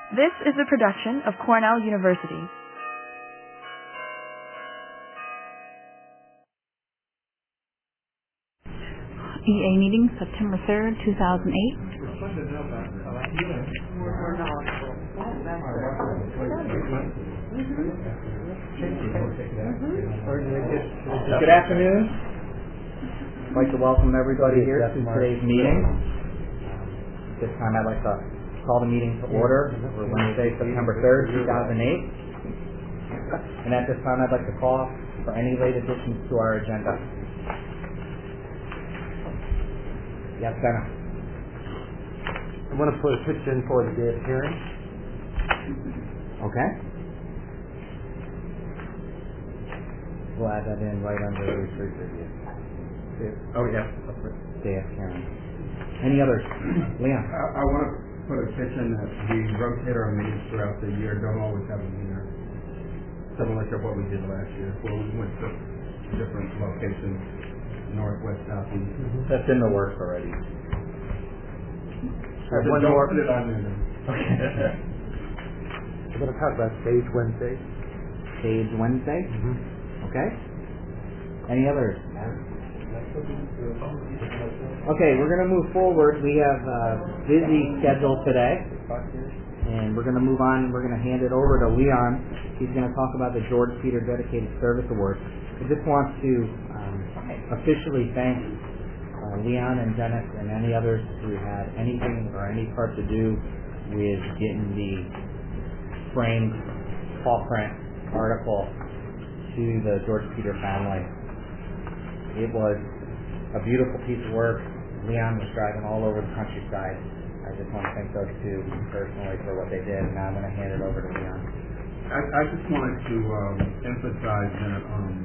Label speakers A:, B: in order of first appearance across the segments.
A: This is a production of Cornell University. EA meeting, September 3rd, 2008.
B: Good afternoon. I'd like to welcome everybody here to today's meeting. This time I'd like to call the meeting to order for Wednesday, September 3rd, 2008. And at this time I'd like to call for any late additions to our agenda. Yes, Benna.
C: I want to put a pitch in for the day of hearing.
B: Okay. We'll add that in right under the retreat review.
C: Oh, yeah.
B: Day of hearing. Any others? Leon.
D: I want to put a pitch in that we rotate our meetings throughout the year, don't always have a meeting similar to what we did last year, where we went to different locations, northwest, southeast.
B: That's in the works already.
D: One more. Put it on there then.
B: Okay.
C: We're going to talk about Sage Wednesday.
B: Sage Wednesday? Okay. Any others? Okay, we're going to move forward. We have a busy schedule today, and we're going to move on. We're going to hand it over to Leon. He's going to talk about the George Peter Dedicated Service Award. I just want to officially thank Leon and Dennis and any others who had anything or any part to do with getting the framed paw print article to the George Peter family. It was a beautiful piece of work. Leon was driving all over the countryside. I just want to thank those two personally for what they did, and now I'm going to hand it over to Leon.
D: I just wanted to emphasize that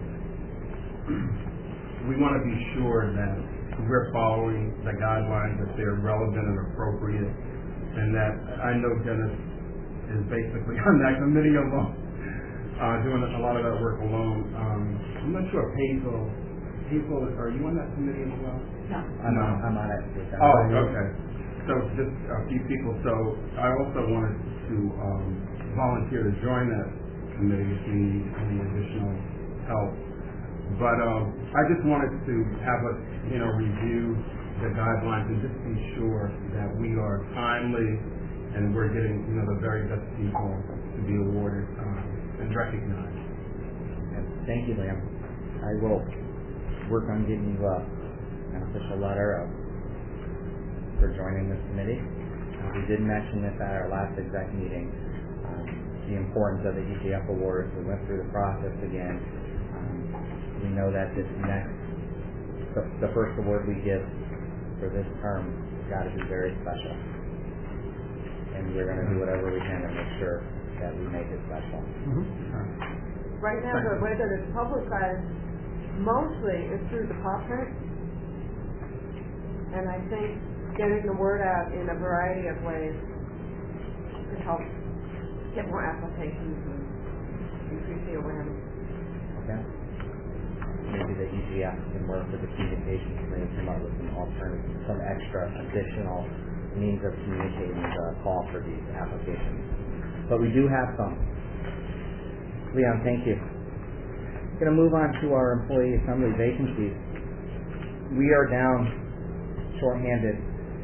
D: we want to be sure that we're following the guidelines, that they're relevant and appropriate, and that I know Dennis is basically on that committee alone, doing a lot of that work alone. I'm not sure Hazel, are you on that committee as well?
B: No. I'm on it.
D: Oh, okay. So just a few people. So I also wanted to volunteer to join that committee if you need any additional help. But I just wanted to have us, review the guidelines and just be sure that we are timely and we're getting, the very best people to be awarded and recognized.
B: Thank you, Liam. I will work on getting you an official letter for joining this committee. We did mention this at our last exec meeting, the importance of the EGF awards. We went through the process again. We know that this the first award we give for this term has got to be very special. And we're going to do whatever we can to make sure that we make it special.
E: Right now, the way that it's publicized mostly is through the paw print. And I think getting the word out in a variety of ways could help get more applications and increase the awareness.
B: Okay. Maybe the EGF can work with the communications committee to come up with some alternative, some extra additional means of communicating the call for these applications. But we do have some. Leon, thank you. We're going to move on to our employee assembly vacancies. We are down shorthanded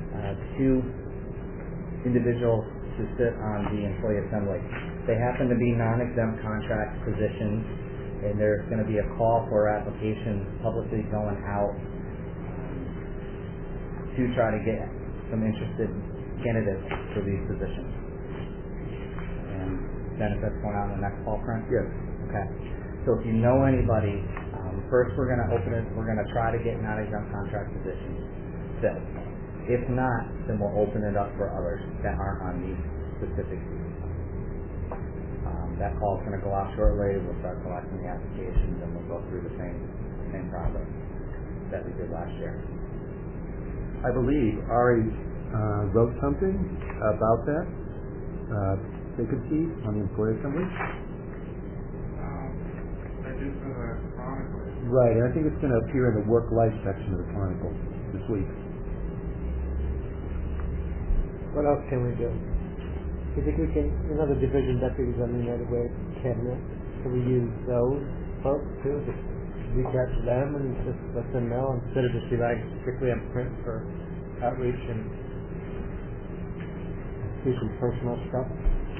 B: 2 individuals to sit on the employee assembly. They happen to be non-exempt contract positions, and there's going to be a call for applications publicly going out to try to get some interested candidates for these positions. And Dennis, that's going out in the next call print?
C: Yes.
B: Okay. So if you know anybody, first we're going to open it. We're going to try to get non-exempt contract positions filled. If not, then we'll open it up for others that aren't on these specific seats. That call is going to go out shortly. We'll start collecting the applications, and we'll go through the same process that we did last year.
C: I believe Ari wrote something about that vacancy on the employee assembly.
D: I just Chronicle.
C: Right, and I think it's going to appear in the work life section of the Chronicle this week. What else can we do? you think we can, the division deputies on the United Way cabinet, can we use those folks too? Just reach out to them and just let them know instead of just relying strictly on print for outreach and do some personal stuff?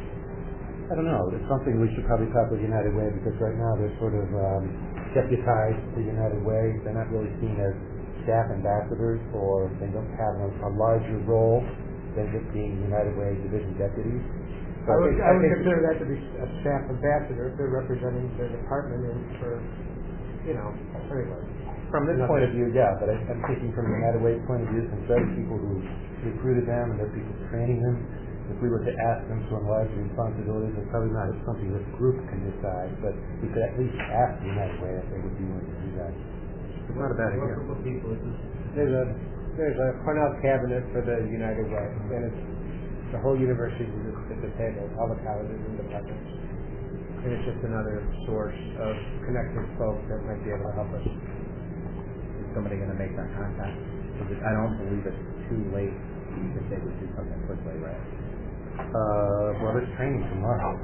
F: I don't know. It's something we should probably talk with United Way, because right now they're sort of deputized to United Way. They're not really seen as staff ambassadors, or they don't have a larger role than just being United Way division deputies.
C: So I would consider that to be a staff ambassador if they're representing their department and for, anyway.
F: From this point of view, yeah, but I'm thinking from the United Way point of view, since they're people who recruited them and they're people training them, if we were to ask them to enlarge the responsibilities, it's probably not something this group can decide, but we could at least ask the United Way if they would be willing to do that. It's not a bad idea.
C: What people is this? There's a Cornell cabinet for the United Way, and it's the whole university is at the table, all the colleges and departments. And it's just another source of connecting folks that might be able to help us.
B: Is somebody going to make that contact? I don't believe it's too late if they would do something quickly, right?
F: Well, there's training tomorrow.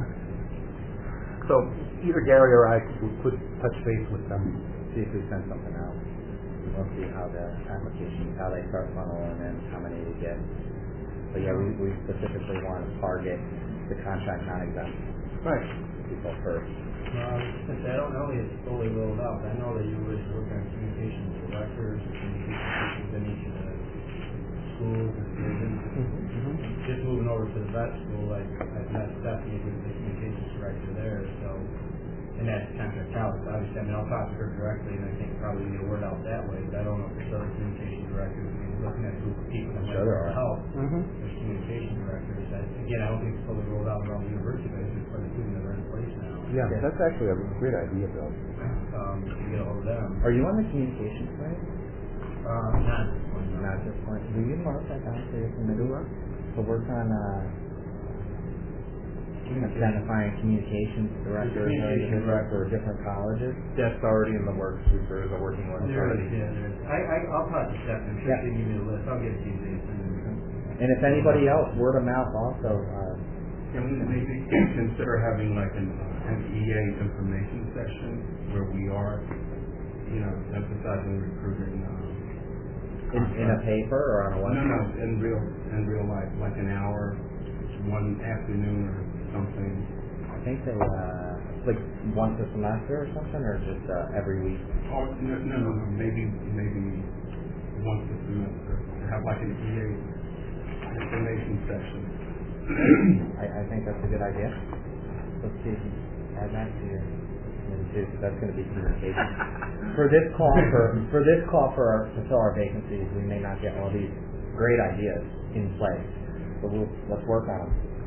F: So either Gary or I could touch base with them,
B: See if we send something out. We'll see how the applications, how they start funneling in, how many we get. But yeah, we specifically want to target the contract non-exempt people first.
G: Since I don't know it's fully rolled out, I know that you were working on communications with directors, communications within each of the schools and divisions. Just moving over to the vet school, I've met Stephanie, who's the communications director there, so, and that's contract out. Obviously, I'll talk to her directly, and I think probably get a word out that way, but I don't know if there's other communication directors. Looking at a group of people that might help. There's communication directors. Again, I don't think it's fully rolled out around the university, but I think quite a few that are in place now.
F: Yeah, that's actually a great idea, Bill.
G: To get a hold of them.
B: Are you on the communications side?
G: Not at this point.
B: Not at this point. Will you mark that down for your Medula to work on identifying communications directors for different colleges?
C: That's already in the works. There's a working one already.
G: I'll talk to Stephanie. I'm sure she can give me the list. I'll get it to you, Jason.
B: And if anybody else, word of mouth also.
D: Can we maybe consider having like an EA information session where we are, emphasizing recruiting?
B: In a paper or on a website?
D: No, in real life, like an hour, one afternoon or something.
B: I think they like once a semester or something, or just every week.
D: Oh no, maybe once a semester. Have like an EA information session.
B: I think that's a good idea. Let's see if you add that to your too, because that's going to be communication. For this call to fill our vacancies, we may not get all these great ideas in place, but let's work on them.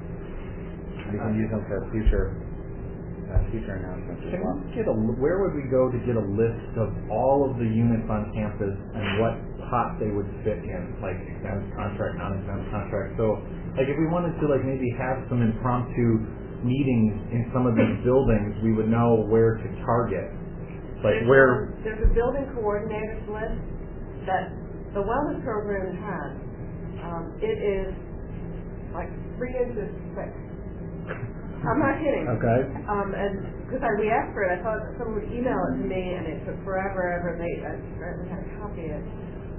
B: We can use them for future announcements as well.
H: Where would we go to get a list of all of the units on campus and what pot they would fit in, like exempt contract, non-exempt contract? So, like if we wanted to maybe have some impromptu meetings in some of these buildings, we would know where to target.
E: There's a building coordinators list that the wellness program has. It is like 3 inches thick. I'm not kidding.
F: Okay.
E: And because we asked for it, I thought someone would email it to me, and it took forever. I apparently had to copy it.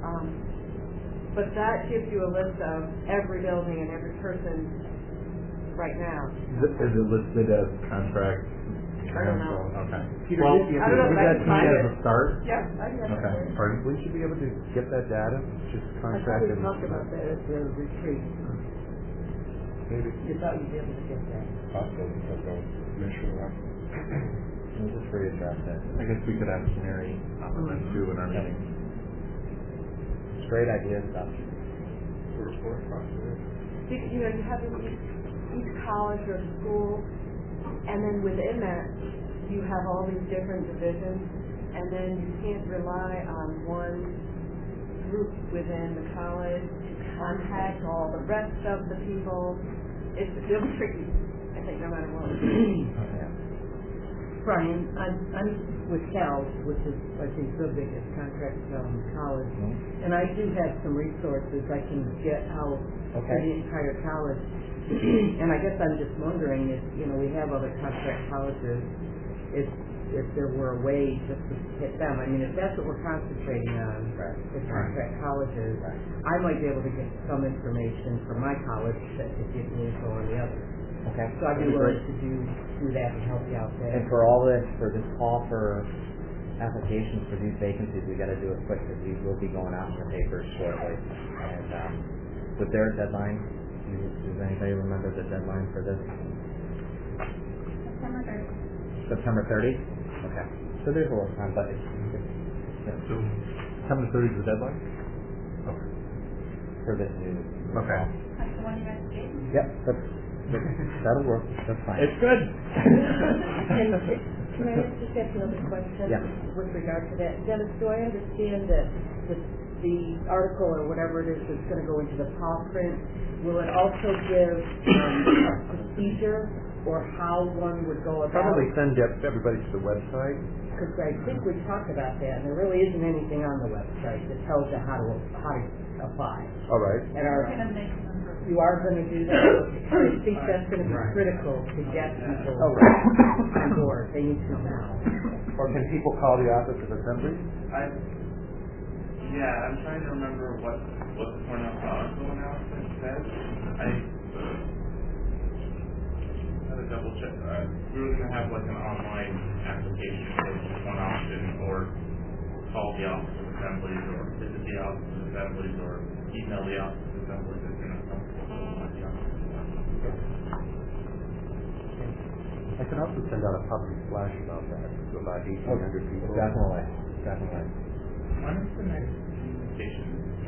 E: But that gives you a list of every building and every person right now.
H: Is it listed as contract?
E: I don't know.
H: Okay.
F: Peter,
E: I don't know if I can find it.
H: As a start?
E: Yeah, I can.
H: Okay.
F: Pardon? We should be able to get that data, just contract.
E: I thought we talked about that at the retreat.
F: Maybe.
E: You thought you'd be able to get that.
F: Possible, because I'll make sure
B: We'll just readdress it.
H: I guess we could ask Mary then too in our meeting.
B: It's great idea stuff.
E: You have each college or school, and then within that, you have all these different divisions, and then you can't rely on one group within the college to contact all the rest of the people. It'll be tricky, I think, no matter what.
I: Brian. I'm with Cal, which is, I think, the biggest contract college. And I do have some resources I can get out for the entire college. And I guess I'm just wondering if, we have other contract colleges, if there were a way just to hit them. I mean, if that's what we're concentrating on, the contract colleges, I might be able to get some information from my college that could give me info on the others.
B: Okay.
I: So I'd be willing to do that and help you out there.
B: And for all this, for this call for applications for these vacancies, we got to do it quick because we will be going out in the papers shortly. And with their deadline, does anybody remember the deadline for this? September 30th. Okay. So there's a little time, but
H: So September 30th is the deadline? Okay.
B: For this new.
H: Okay.
A: That's the one you guys gave me?
B: Yep. That'll work. That's fine.
H: It's good.
I: And can I just ask another question with regard to that? Dennis, do I understand that the article or whatever it is that's going to go into the paw print, will it also give a procedure or how one would go about
F: Probably send everybody to the website.
I: Because I think we talked about that, and there really isn't anything on the website that tells you how to apply.
F: All right.
I: And you are going to do that? I think that's going to be critical to get people on board. They need to know now.
F: Or can people call the office of assembly?
J: I'm trying to remember what the Cornell Chronicle announcement says. I had to double check. We were going to have like an online application for one option, or call the office of assemblies, or visit the office of assemblies, or email the office of assemblies.
F: I can also send out a public flash about that to about 1,800 people.
B: Definitely.
J: When is the next presentation?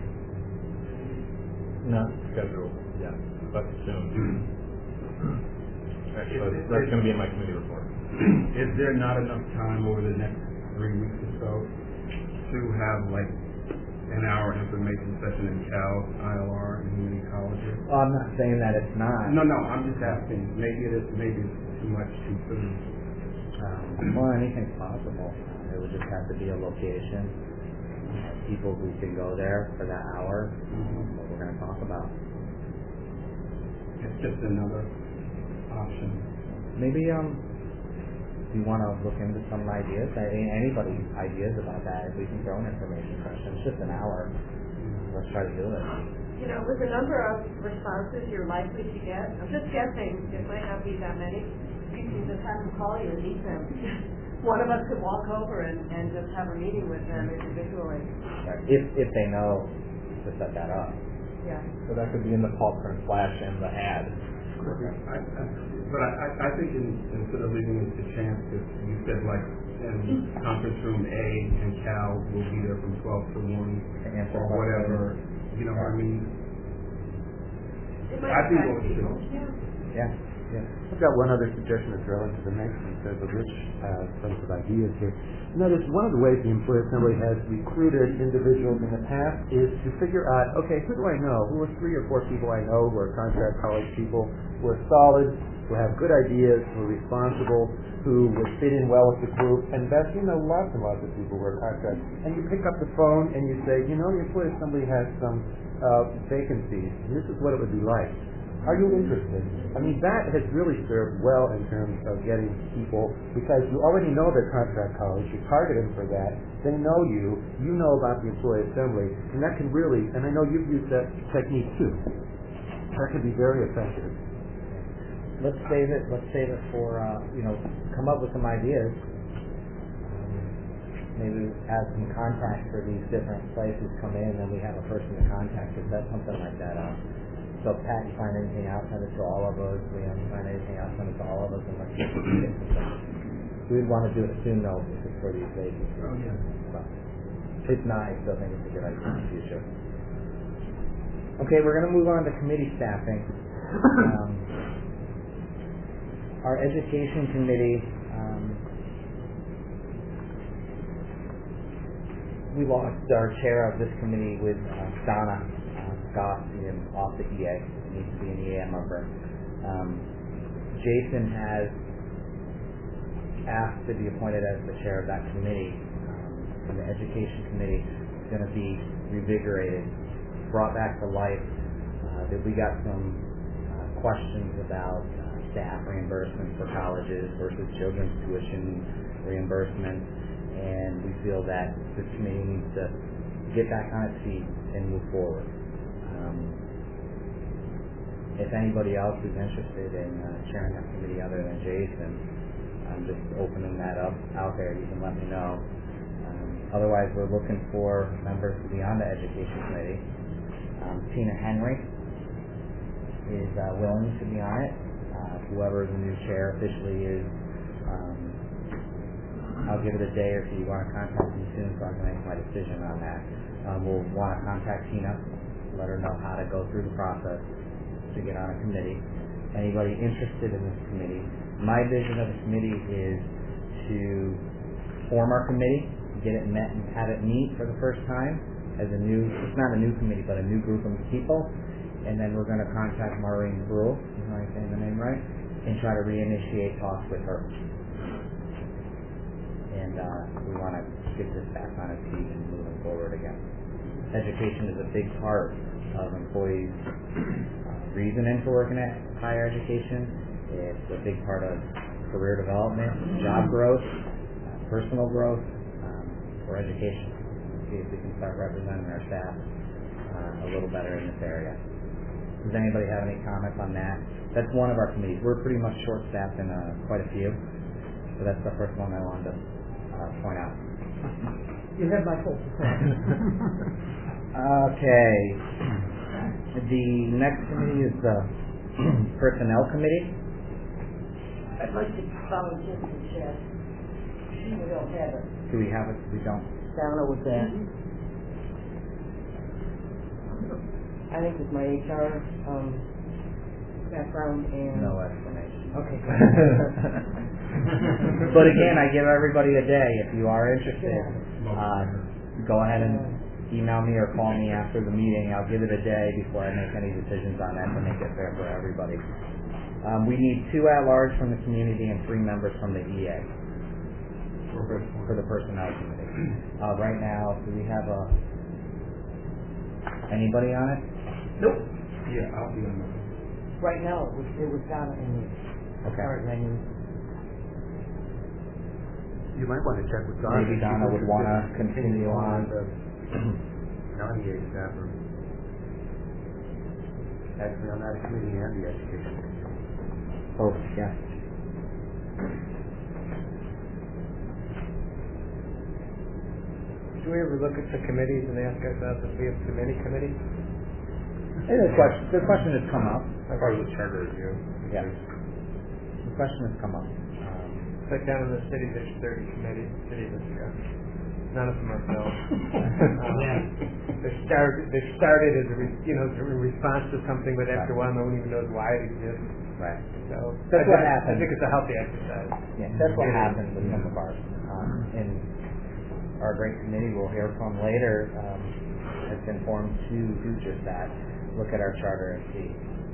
H: Not scheduled yet, but soon. Actually, that's going to be in my committee report.
D: Is there not enough time over the next 3 weeks or so to have like an hour information session in Cal, ILR, and community colleges?
B: Well, I'm not saying that it's not.
D: No, I'm just asking. Maybe it's too much too soon.
B: Well, anything's possible. It would just have to be a location. People who can go there for that hour. What we're going to talk about.
D: It's just another option.
B: Maybe you want to look into some ideas. I mean, anybody's ideas about that. If we can throw an information session, it's just an hour. Let's try to do it.
E: With the number of responses you're likely to get, I'm just guessing, it might not be that many. You can just have them call you and meet them. One of us could walk over and just have a meeting with them individually.
B: If they know to set that up.
E: Yeah.
H: So that could be in the call print flash and the ad.
D: But I think instead of leaving it to chance, if you said like in conference room A and Cal will be there from 12 to 1 or whatever, you know what I mean? I'd be willing to.
B: Yeah.
F: I've got one other suggestion that's relevant to the next one. Says Rich has some of ideas here. Notice one of the ways the Employee Assembly has recruited individuals in the past is to figure out, okay, who do I know? Who are 3 or 4 people I know who are contract college people, who are solid, who have good ideas, who are responsible, who would fit in well with the group, and that's, lots and lots of people who are contract. And you pick up the phone and you say, the Employee Assembly has some vacancies, and this is what it would be like. Are you interested? I mean, that has really served well in terms of getting people, because you already know their contract college, you target them for that, they know you know about the Employee Assembly, and that can really, and I know you've used that technique too, that can be very effective.
B: Let's save it for, come up with some ideas. Maybe have some contacts for these different places come in, and we have a person to contact. Set something like that up. So if Pat, you find anything out, send it to all of us. We haven't find anything out, send it to all of us, and let's get some stuff. We'd want to do it soon, though, if it's for these vacancies.
D: Oh, yeah.
B: But if not, I still think it's a good idea in the future. Okay, we're going to move on to committee staffing. Our education committee, we lost our chair of this committee with Donna Scott off the EA. It needs to be an EA member. Jason has asked to be appointed as the chair of that committee. And the education committee is going to be revigorated, brought back to life. That we got some questions about staff reimbursement for colleges versus children's tuition reimbursement, and we feel that this committee needs to get back on its feet and move forward. If anybody else is interested in chairing that committee other than Jason, I'm just opening that up out there. You can let me know. Otherwise, we're looking for members to be on the education committee. Tina Henry is willing to be on it. Whoever the new chair officially is, I'll give it a day or two. You want to contact me soon so I can make my decision on that. We'll want to contact Tina, let her know how to go through the process to get on a committee. Anybody interested in this committee? My vision of the committee is to form our committee, get it met and have it meet for the first time as a new, it's not a new committee, but a new group of people. And then we're going to contact Maureen Brule, am I saying the name right? And try to reinitiate talks with her. And we want to get this back on its feet and moving forward again. Education is a big part of employees' reasoning for working at higher education. It's a big part of career development, job growth, personal growth for education. See if we can start representing our staff a little better in this area. Does anybody have any comments on that? That's one of our committees. We're pretty much short-staffed in quite a few, so that's the first one I wanted to point out.
I: You have my full support.
B: Okay. The next committee is the Personnel Committee.
I: I'd like to volunteer for chair. We don't have it.
B: Do we have it? We don't.
I: Donna was that. I think it's my HR background and...
B: No explanation.
I: Okay.
B: But again, I give everybody a day. If you are interested, go ahead and email me or call me after the meeting. I'll give it a day before I make any decisions on that to make it fair for everybody. We need 2 at-large from the community and 3 members from the EA for the Personnel Committee. Right now, do we have anybody on it?
D: Nope. Yeah, I'll be on that.
I: Right now, it was Donna and me.
B: Okay.
I: All right, menu.
F: You might want to check with Donna.
B: Maybe Donna would want to continue on.
F: The non-EA staffer. Actually, on that committee and the education committee.
B: Oh, yeah.
C: Do we ever look at the committees and ask ourselves if we have too many committees?
B: Hey, the question has come up.
C: Part of the charter review.
B: Yeah. The question has come up.
C: Like down in the city, there's 30 committees. City of Ithaca. None of them are filled. They started as a response to something, but after a while, no one even knows why it exists.
B: Right.
C: So
B: That's what happens.
C: I think it's a healthy exercise.
B: Yeah, that's what happens with some of ours. And our great committee we'll hear from later has been formed to do just that. Look at our charter and see.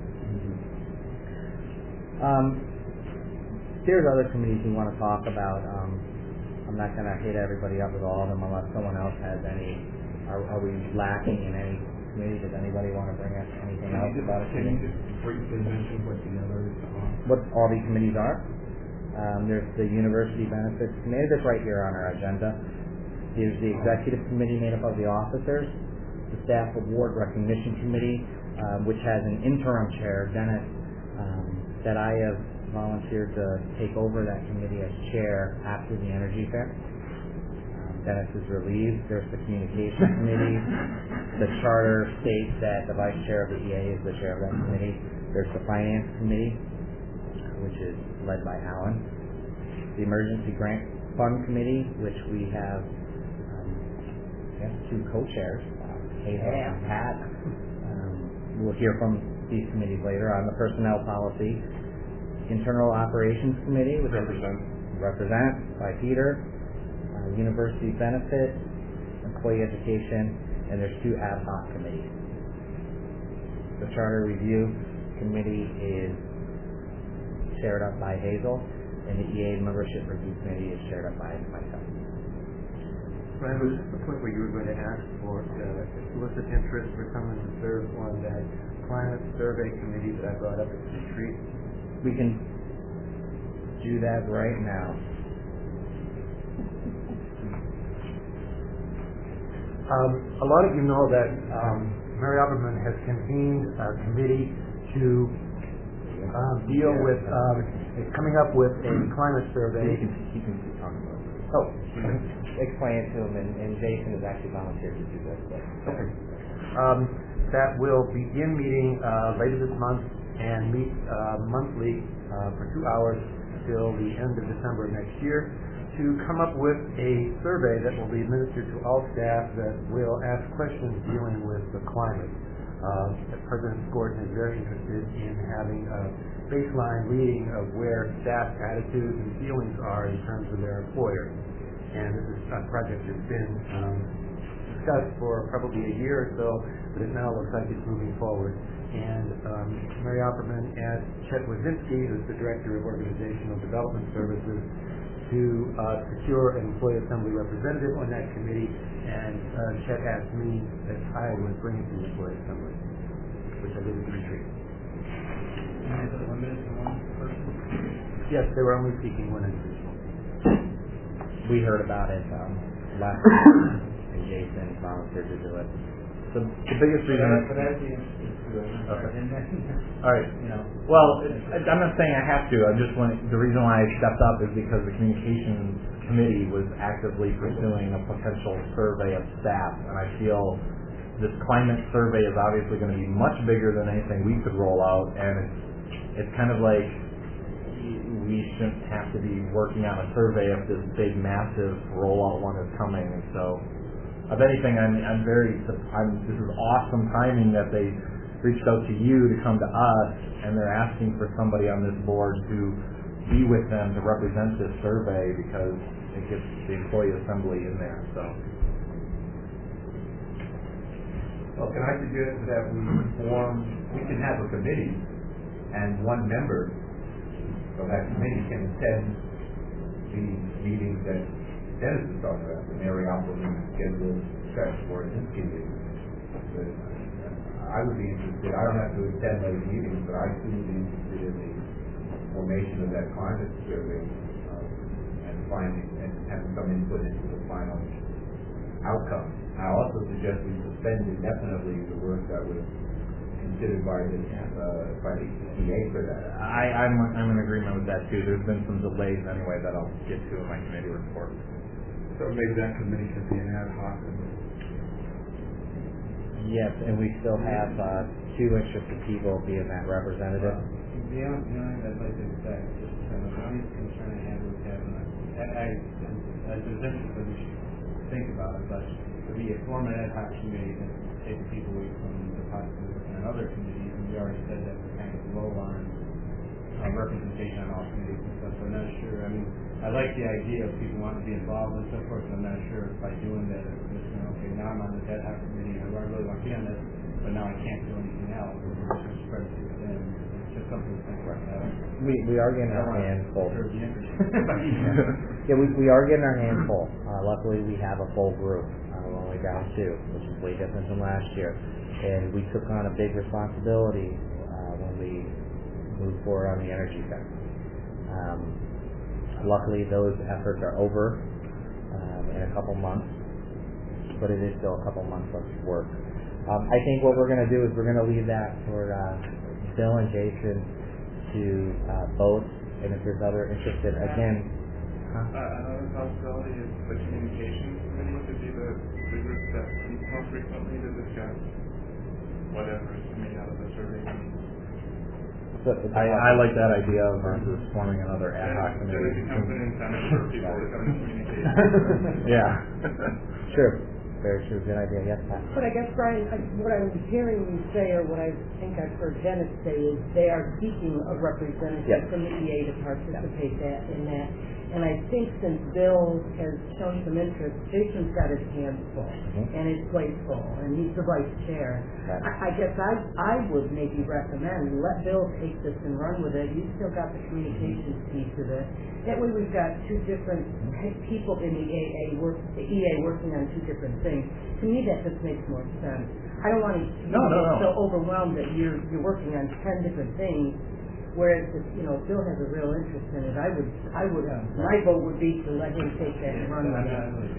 B: There's other committees we want to talk about. I'm not going to hit everybody up with all of them unless someone else has any. Are we lacking in any committee? Does anybody want to bring up anything else about it?
D: Can you just briefly mention what the others are?
B: What all these committees are? There's the University Benefits Committee that's right here on our agenda. There's the Executive Committee made up of the officers, the Staff Award Recognition Committee, which has an interim chair, Dennis, that I have volunteered to take over that committee as chair after the Energy Fair. Dennis is relieved. There's the Communication Committee. The charter states that the vice chair of the EA is the chair of that committee. There's the Finance Committee, which is led by Alan. The Emergency Grant Fund Committee, which we have 2 co-chairs, Hazel and Pat. We'll hear from these committees later. On the Personnel Policy, Internal Operations Committee, which represent by Peter, University Benefits, Employee Education, and there's 2 ad hoc committees. The Charter Review Committee is chaired up by Hazel. and the EA membership review committee is chaired up by myself.
F: Brian, was this the point where you were going to ask for solicit interest for someone to serve on that climate survey committee that I brought up at the retreat?
B: We can do that right now.
F: A lot of you know that Mary Opperman has convened a committee to deal with coming up with a climate survey.
B: He can keep talking about it.
F: Oh,
B: Explain it to him, and Jason has actually volunteered to do this.
F: okay. That will begin meeting later this month and meet monthly for 2 hours till the end of December of next year to come up with a survey that will be administered to all staff that will ask questions dealing with the climate. President Gordon is very interested in having a baseline reading of where staff attitudes and feelings are in terms of their employer. And this is a project that's been discussed for probably a year or so, but it now looks like it's moving forward. And Mary Opperman asked Chet Wazinski, who's the Director of Organizational Development Services, to secure an employee assembly representative on that committee, and Chet asked me if I would bring it to the employee assembly, which I did at the retreat.
G: Is it limited to one person?
F: Yes, they were only seeking one individual.
B: We heard about it last week, and Jason volunteered to do it. The biggest reason.
G: But I'd be interested too.
B: Okay. All right. Well, I'm not saying I have to. I'm just the reason why I stepped up is because the communications committee was actively pursuing a potential survey of staff, and I feel this climate survey is obviously going to be much bigger than anything we could roll out, and it's kind of like we shouldn't have to be working on a survey if this big, massive rollout one is coming. And so, if anything, this is awesome timing that they reached out to you to come to us, and they're asking for somebody on this board to be with them to represent this survey because it gets the employee assembly in there. So,
K: well, can I suggest that we can have a committee, and one member of that committee can attend the meetings that Dennis is talking about, the Mary Opperman scheduled Stretch Wazinski meeting. I would be interested. I don't have to attend those meetings, but I too would be interested in the formation of that climate survey and having some input into the final outcome. I also suggest we suspend indefinitely the work that was considered by the EPA for that.
B: I'm in agreement with that too. There's been some delays anyway that I'll get to in my committee report.
D: So maybe that committee could be an ad hoc.
B: Yes, and we still have 2 interested people being that representative.
G: The only thing I'd like to say is just the only concern I have with having as there's interest that we should think about it, but to be a form ad hoc committee that takes people away from the possibility of working on other committees, and we already said that we're kind of low on representation on all committees and stuff, so I'm not sure. I mean, I like the idea of people wanting to be involved and so forth, but I'm not sure if by doing that, it's just, okay, now I'm on this ad hoc committee, I really want to be on this, but now I can't do anything else. It's just spread it too thin. It's just something to think about.
B: We are getting our hands full.
G: Yeah,
B: we are getting our hands full. Luckily, we have a full group. We're only down 2, which is way different from last year. And we took on a big responsibility when we moved forward on the energy sector. Luckily, those efforts are over in a couple months, but it is still a couple months of work. I think what we're going to do is we're going to leave that for Bill and Jason to vote, and if there's other interested, again.
J: Another possibility is the communications committee could be the group that meets most frequently to discuss whatever is coming out of the survey.
B: I like that idea versus forming another ad hoc committee.
J: It becomes an incentive for people to come to communications.
B: Yeah. Sure. Very true. Good idea. Yes, Pat.
I: But I guess, Brian, what I'm hearing you say, or what I think I've heard Dennis say, is they are seeking a representative
B: Yes.
I: from the EA to participate in that. And I think since Bill has shown some interest, Jason's got his hands full and his plate full, and he's the vice chair.
B: Right.
I: I guess I would maybe recommend let Bill take this and run with it. You've still got the communications piece of it. That way we've got two different people in the EA working on two different things. To me, that just makes more sense. I don't want to get so overwhelmed that you're working on 10 different things. Whereas, if Bill has a real interest in it, I would. My vote would be to let him take that and run with it.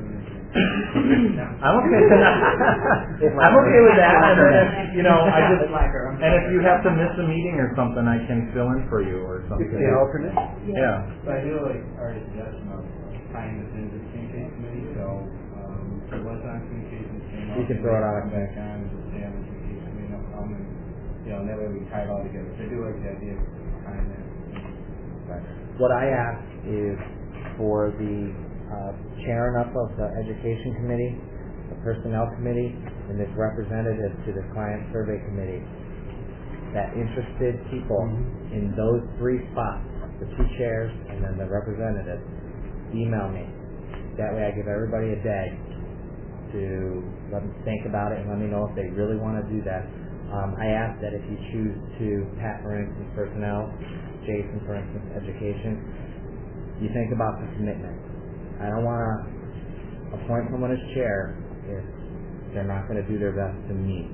H: I'm okay with that. I'm okay with that. And then, and if you have to miss a meeting or something, I can fill in for you or something.
F: You can be an alternate?
H: Yeah.
G: But I do like our suggestion of tying this into the communication committee, so it was on communications.
B: You can throw it out.
G: Come back on, just stay on the communication committee, no problem. And that way we tie it all together. So I do like the idea of tying that.
B: What I ask is for the chairing up of the education committee, the personnel committee, and this representative to the client survey committee, that interested people in those three spots, the two chairs and then the representative, email me. That way I give everybody a day to let them think about it and let me know if they really want to do that. I ask that if you choose to, Pat, for instance, personnel, Jason, for instance, education, you think about the commitment. I don't want to appoint someone as chair if they're not going to do their best to meet.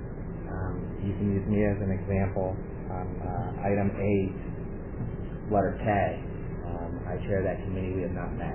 B: You can use me as an example on item 8, letter K. I chair that committee. We have not met.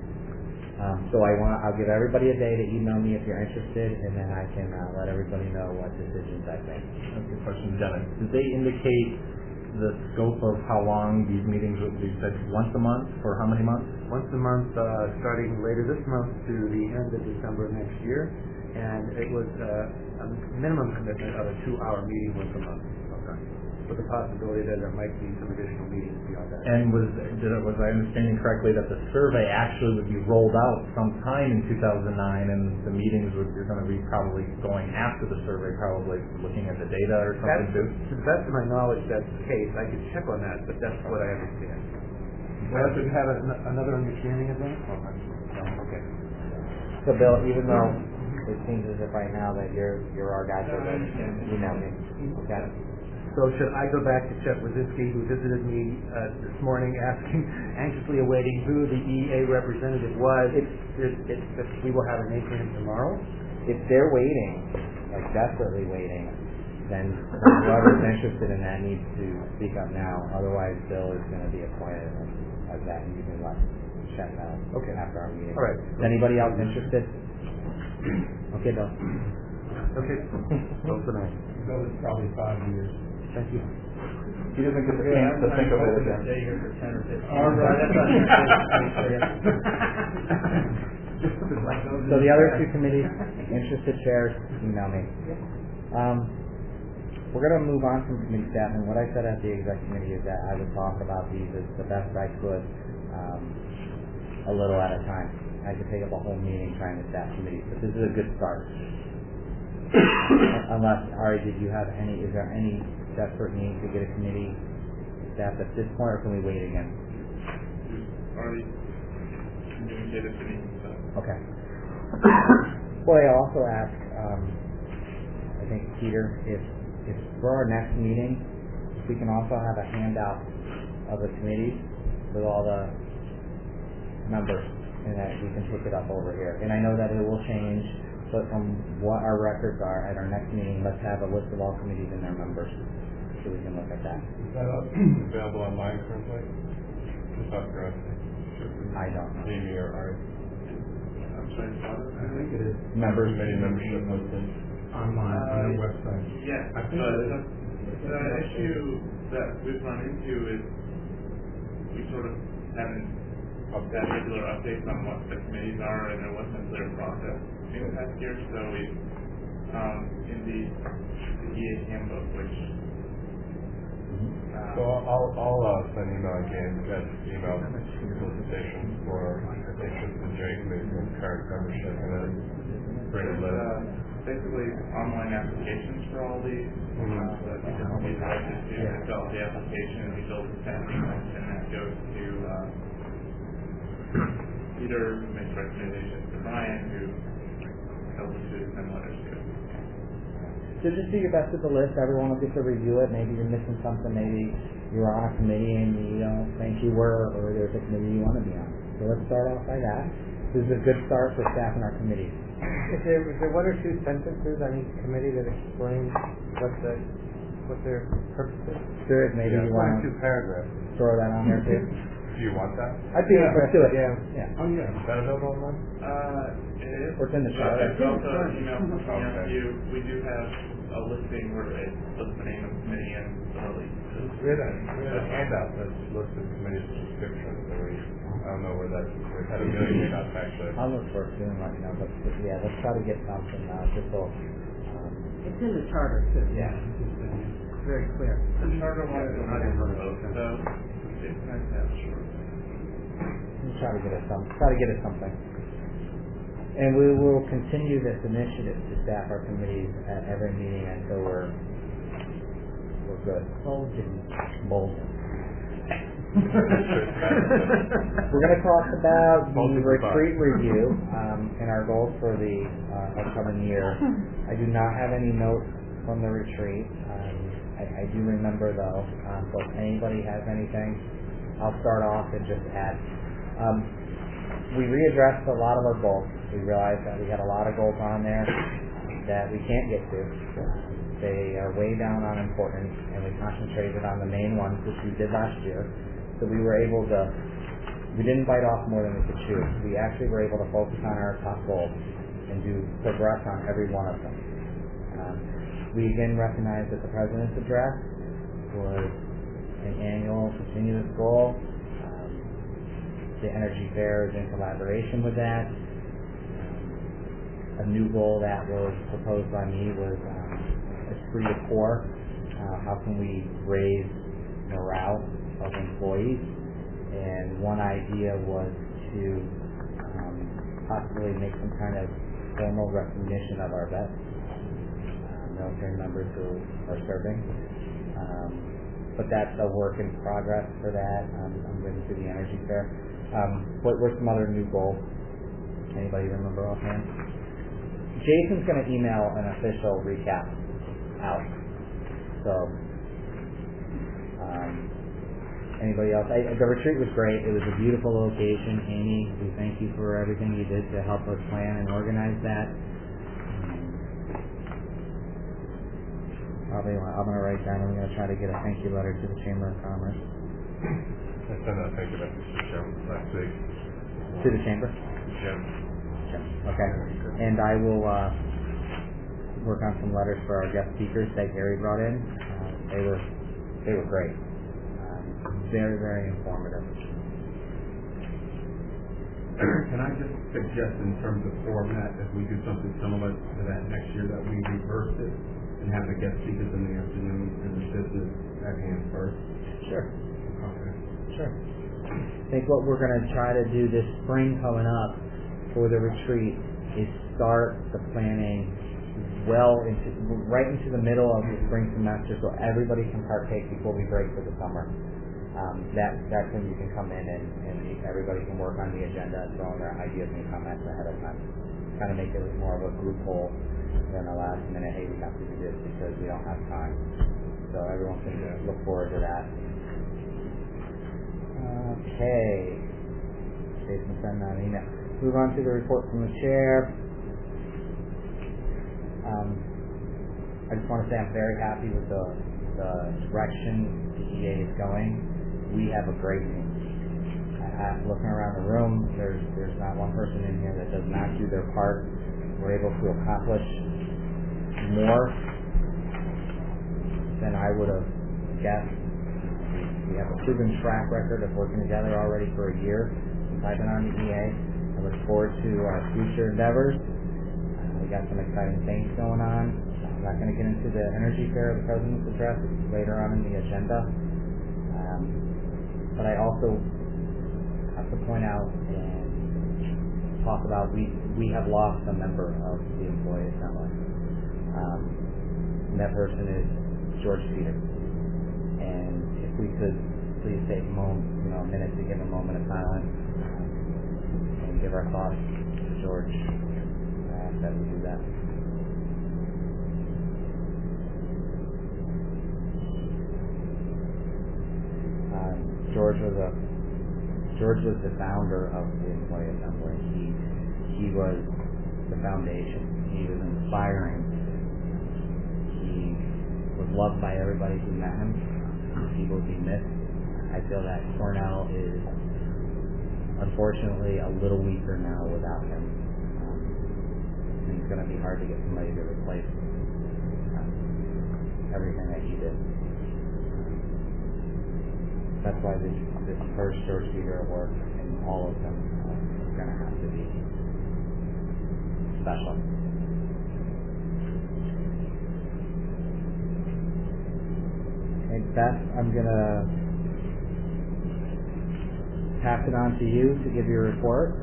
B: So I'll give everybody a day to email me if you're interested, and then I can let everybody know what decisions I make.
H: That's a good question, Dennis. Did they indicate the scope of how long these meetings would be? Said once a month, or how many months?
F: Once a month, starting later this month to the end of December of next year, and it was a minimum commitment of a 2-hour meeting once a month. Okay. With the possibility that there might be some additional meetings beyond that.
H: And was I understanding correctly that the survey actually would be rolled out sometime in 2009, and the meetings you're going to be probably going after the survey, probably looking at the data or something too?
F: To the best of my knowledge, that's the case. I could check on that, but that's what I understand. Well, do you have another understanding of that? Okay.
B: So Bill, even though it seems as if right now that you're our guy for this, email me. Okay.
F: So should I go back to Chet Wazinski, who visited me this morning, anxiously awaiting who the EA representative was? If we will have an name for him tomorrow?
B: If they're waiting, like desperately waiting, then whoever's interested in that needs to speak up now. Otherwise, Bill is going to be appointed as that, and you can let Chet know after our meeting.
F: All right.
B: Is anybody else interested? Okay, Bill.
F: Okay. Bill tonight.
C: That was probably 5 years.
F: Thank you.
H: He doesn't get the chance to think of it again.
G: Stay here for 10 or 15
C: All right.
B: So the other two committees, interested chairs, email me. We're going to move on from committee staff, and what I said at the exec committee is that I would talk about these as the best I could, a little at a time. I could take up a whole meeting trying to staff committees, but this is a good start. Unless, Ari, is there any desperate need to get a committee staffed at this point, or can we wait again?
J: Already communicated to me.
B: Okay. Well, I also ask, I think, Peter, if for our next meeting, if we can also have a handout of the committees with all the members, and that we can pick it up over here. And I know that it will change, but from what our records are at our next meeting, let's have a list of all committees and their members, so we can look at that.
D: Is that available online currently? Just out of curiosity.
B: I don't know.
D: Jamie or Art?
J: I'm sorry,
C: I think it is
B: Members.
D: Committee membership listed.
C: online on the website.
J: Yes, the issue that we've run into is we sort of haven't had regular updates on what the committees are, and there wasn't a clear process in the past year, so we, in the EA handbook, which
D: So I'll send email again, that email solicitation for interested J committee and current membership, and then
J: There's basically online applications for all these that you just be directed to. You fill out the application, you build the sending, and that goes to either makes recommendations to Brian, who tells us to send letters to.
B: So just do your best with the list. Everyone will get to review it. Maybe you're missing something. Maybe you're on a committee and you don't think you were, or there's a committee you want to be on. So let's start off by that. This is a good start for staff in our committee.
C: Is there one or two sentences on each committee that explain what their purpose is?
B: There is. Maybe you want
F: One or two paragraphs.
B: throw that on there too.
K: Do you want that?
B: I'd be let's do it.
C: Yeah.
K: Oh, yeah. Is that available online?
J: It is.
B: Or it's in the chat.
J: It's also an email from
K: Okay.
J: you. We do have a listing where it lists the name of the committee and the release.
K: We had a handout that listed committee subscriptions, so I don't know where that, we've had a million handouts actually.
B: I'll look for it soon, let you know. But yeah, let's try to get something just so.
I: It's in the charter too.
B: Yeah.
I: It's very clear.
J: The charter one is not in remote, though. It's nice to have a short.
B: We'll try to get us something. And we will continue this initiative to staff our committees at every meeting until we're good. Bold. We're going to talk about the retreat review and our goals for the upcoming year. I do not have any notes from the retreat. I do remember though, so if anybody has anything, I'll start off and just add. We readdressed a lot of our goals. We realized that we had a lot of goals on there that we can't get to. They are way down on importance, and we concentrated on the main ones, which we did last year. So we didn't bite off more than we could chew. We actually were able to focus on our top goals and progress on every one of them. We again recognized that the President's address was an annual continuous goal. The Energy Fair is in collaboration with that. A new goal that was proposed by me was esprit de corps. How can we raise morale of employees? And one idea was to possibly make some kind of formal recognition of our vets, military members who are serving. But that's a work in progress for that. I'm going to the Energy Fair. What were some other new goals? Anybody remember offhand? Jason's going to email an official recap out. So, anybody else? The retreat was great. It was a beautiful location. Amy, we thank you for everything you did to help us plan and organize that. I'm going to write down. I'm going to try to get a thank you letter to the Chamber of Commerce.
K: I sent out a thank you message to Jim last week.
B: To the Chamber?
K: Jim.
B: Okay. And I will work on some letters for our guest speakers that Gary brought in. They were great. Very, very informative.
D: Can I just suggest in terms of format, if we do something similar to that next year, that we reverse it and have the guest speakers in the afternoon and the business at hand first?
B: Sure.
D: Okay.
B: Sure. I think what we're going to try to do this spring coming up for the retreat is start the planning right into the middle of the spring semester, so everybody can partake before we break for the summer. That's when you can come in and everybody can work on the agenda and throw in their ideas and comments ahead of time. Kind of make it more of a group poll than a last minute, hey, we have to do this because we don't have time. So everyone can look forward to that. Okay. Jason sent out an email. Move on to the report from the chair. I just want to say I'm very happy with the direction the EA is going. We have a great team. Looking around the room, there's not one person in here that does not do their part. We're able to accomplish more than I would have guessed. We have a proven track record of working together already for a year since I've been on the EA. I look forward to our future endeavors. We got some exciting things going on. I'm not going to get into the Energy Fair of the President's address. It's later on in the agenda. But I also have to point out and talk about, we have lost a member of the employee assembly. And that person is George Peter. And if we could please take a minute to give a moment of silence and give our thoughts to George, I ask that we do that. George was the founder of the employee assembly. He was the foundation. He was inspiring. He was loved by everybody who met him. He will be missed. I feel that Cornell is unfortunately a little weaker now without him. And it's going to be hard to get somebody to replace everything that he did. That's why this first George Peter Award and all of them is going to have to be special. And Beth, I'm going to pass it on to you to give your report.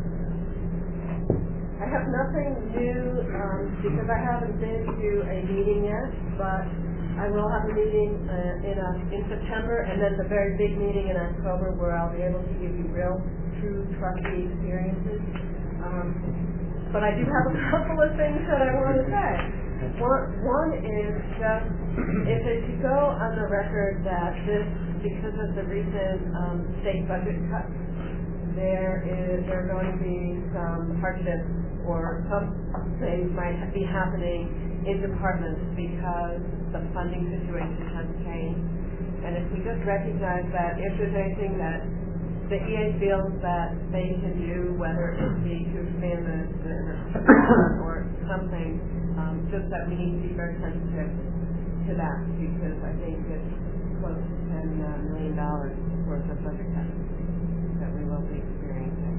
E: I have nothing new because I haven't been to a meeting yet, but I will have a meeting in September, and then the very big meeting in October where I'll be able to give you real, true trustee experiences. But I do have a couple of things that I want to say. One is just, if it should go on the record that this, because of the recent state budget cuts, there are going to be some hardships or some things might be happening in departments because the funding situation has changed. And if we just recognize that if there's anything that the EA feels that they can do, whether it be to expand the or something, just that we need to be very sensitive to that, because I think it's close to $10 million worth of budget cuts that we will be experiencing.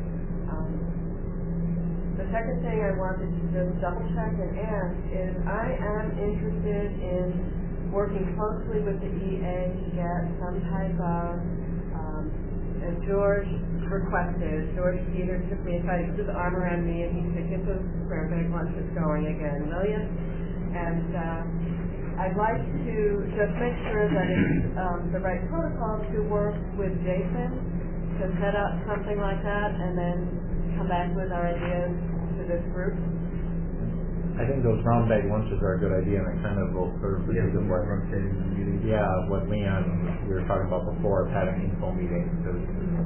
E: The second thing I wanted to just double check and ask is I am interested in working closely with the EA to get some type of, as George requested, George Peter took me aside, he put his arm around me and he said, get those square big lunches going again, will you? And I'd like to just make sure that it's the right protocol to work with Jason to set up something like that and then come back with our ideas to this group.
H: I think those round bag lunches are a good idea, and it kind of will serve the use of what what Leon we were talking about before, of having info meetings, because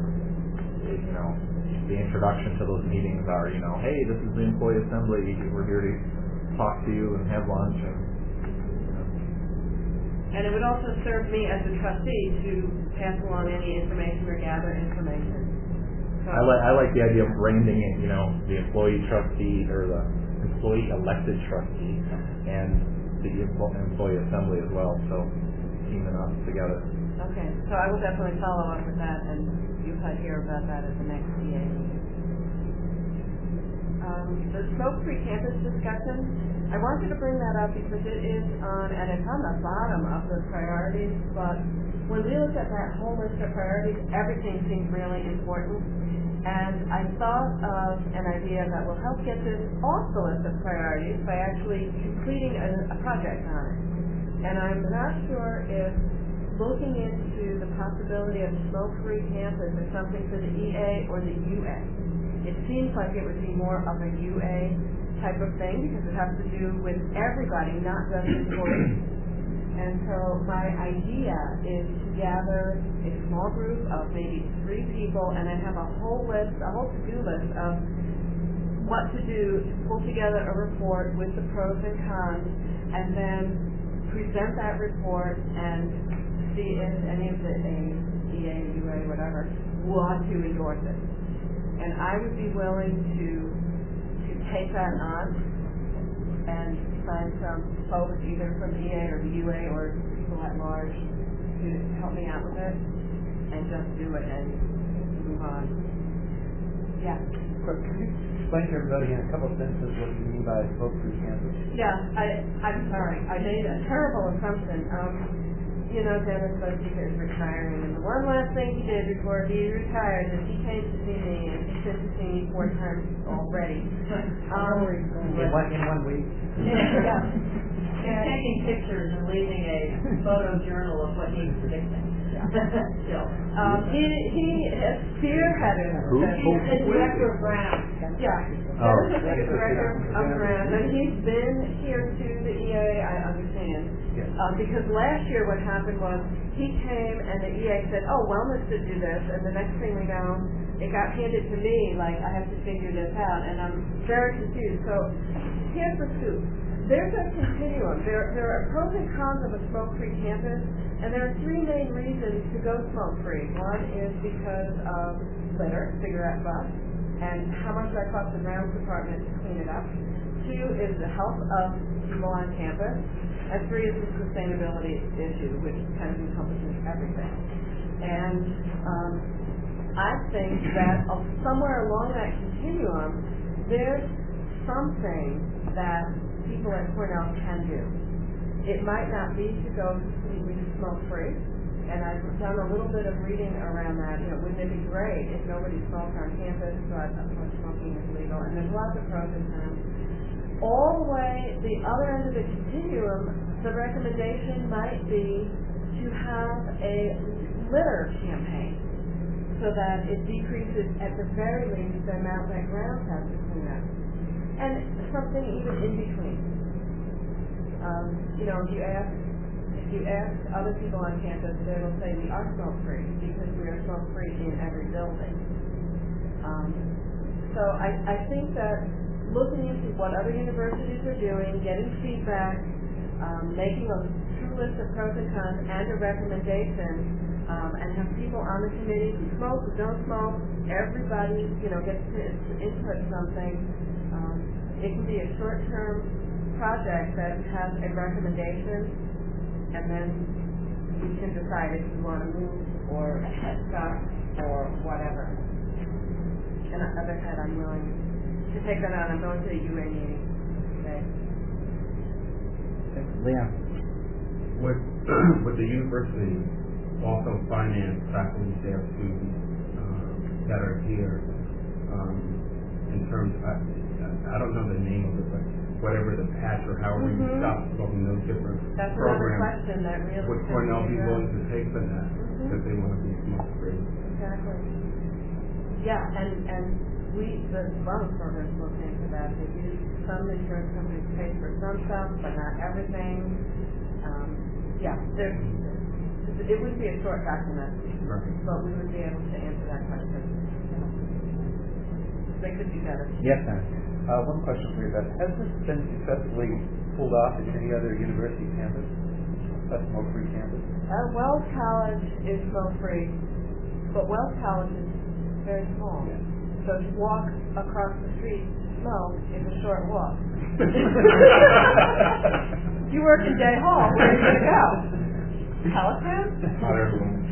H: the introduction to those meetings are, hey, this is the employee assembly, we're here to talk to you and have lunch,
E: and it would also serve me as a trustee to pass along any information or gather information. So
H: I like the idea of branding it, the employee trustee or the employee elected trustee and the employee assembly as well, so teaming up together.
E: Okay, so I will definitely follow up with that, and you might hear about that at the next EA meeting. The Smoke Free Campus discussion, I wanted to bring that up because it is and it's on the bottom of the priorities, but when we looked at that whole list of priorities, everything seemed really important. And I thought of an idea that will help get this off the list of priorities by actually completing a project on it. And I'm not sure if looking into the possibility of smoke-free campus is something for the EA or the UA. It seems like it would be more of a UA type of thing because it has to do with everybody, not just employees. And so my idea is to gather a small group of maybe 3 people and then have a whole to-do list of what to do to pull together a report with the pros and cons, and then present that report and see if any of the EA, UA, whatever, want to endorse it. And I would be willing to take that on and find some folks either from EA or the UA or people at large to help me out with it and just do it and move on. Yeah.
F: Could you explain to everybody in a couple of sentences what you mean by smoke-free campus?
E: Yeah, I'm sorry. I made a terrible assumption. Dennis Bostica is retiring, and the one last thing he did before he retired is he came to see me, and he's been to see me 4 times already.
K: In 1 week?
A: Yeah. And taking pictures and leaving a photo journal of what he's predicting. Still.
E: He has spearheaded.
A: He's the director of Brown.
E: Yeah. Dennis is the director of Brown, and he's been here to the EA, I understand. Because last year what happened was he came and the EA said, oh, wellness should do this, and the next thing we know, it got handed to me like I have to figure this out, and I'm very confused. So here's the scoop. There's a continuum. There are pros and cons of a smoke-free campus, and there are 3 main reasons to go smoke-free. One is because of litter, cigarette butts, and how much that costs the grounds department to clean it up. 2 is the health of people on campus, and 3 is the sustainability issue, which kind of encompasses everything. And I think that somewhere along that continuum, there's something that people at Cornell can do. It might not be to go completely smoke-free, and I've done a little bit of reading around that. Wouldn't it be great if nobody smoked on campus, but of course smoking is legal, and there's lots of pros and cons. All the way, the other end of the continuum, the recommendation might be to have a litter campaign so that it decreases, at the very least, the amount that grounds has to clean up. And something even in between. If you ask other people on campus, they will say we are smoke-free because we are smoke-free in every building. So I think that looking into what other universities are doing, getting feedback, making a true list of pros and cons and a recommendation, and have people on the committee who smoke, who don't smoke, everybody, gets to input something. It can be a short-term project that has a recommendation, and then we can decide if we want to move or stop or whatever. And as I said, I'm willing to take that on. I'm going to the UA meeting today.
B: Leon.
D: Would the university also finance faculty, staff, students that are here in terms of, I don't know the name of it, but whatever the patch or however you stop smoking those different
E: That's
D: programs.
E: Another question that really
D: would Cornell be willing to pay for that if they want to be smoke-free?
E: Exactly. Yeah, and we, the wellness programs, look into that. They do, some insurance companies pay for some stuff, but not everything. It would be a short document, but we would be able to answer that question. They could be better.
B: Yes, sir.
F: One question for you, Beth. Has this been successfully pulled off at any other university campus? A smoke-free campus?
E: Wells College is smoke-free, but Wells College is very small.
F: Yeah.
E: So to walk across the street to smoke is a short walk. If you work in Day Hall, where are you going to go? Pelican?
D: Not everyone.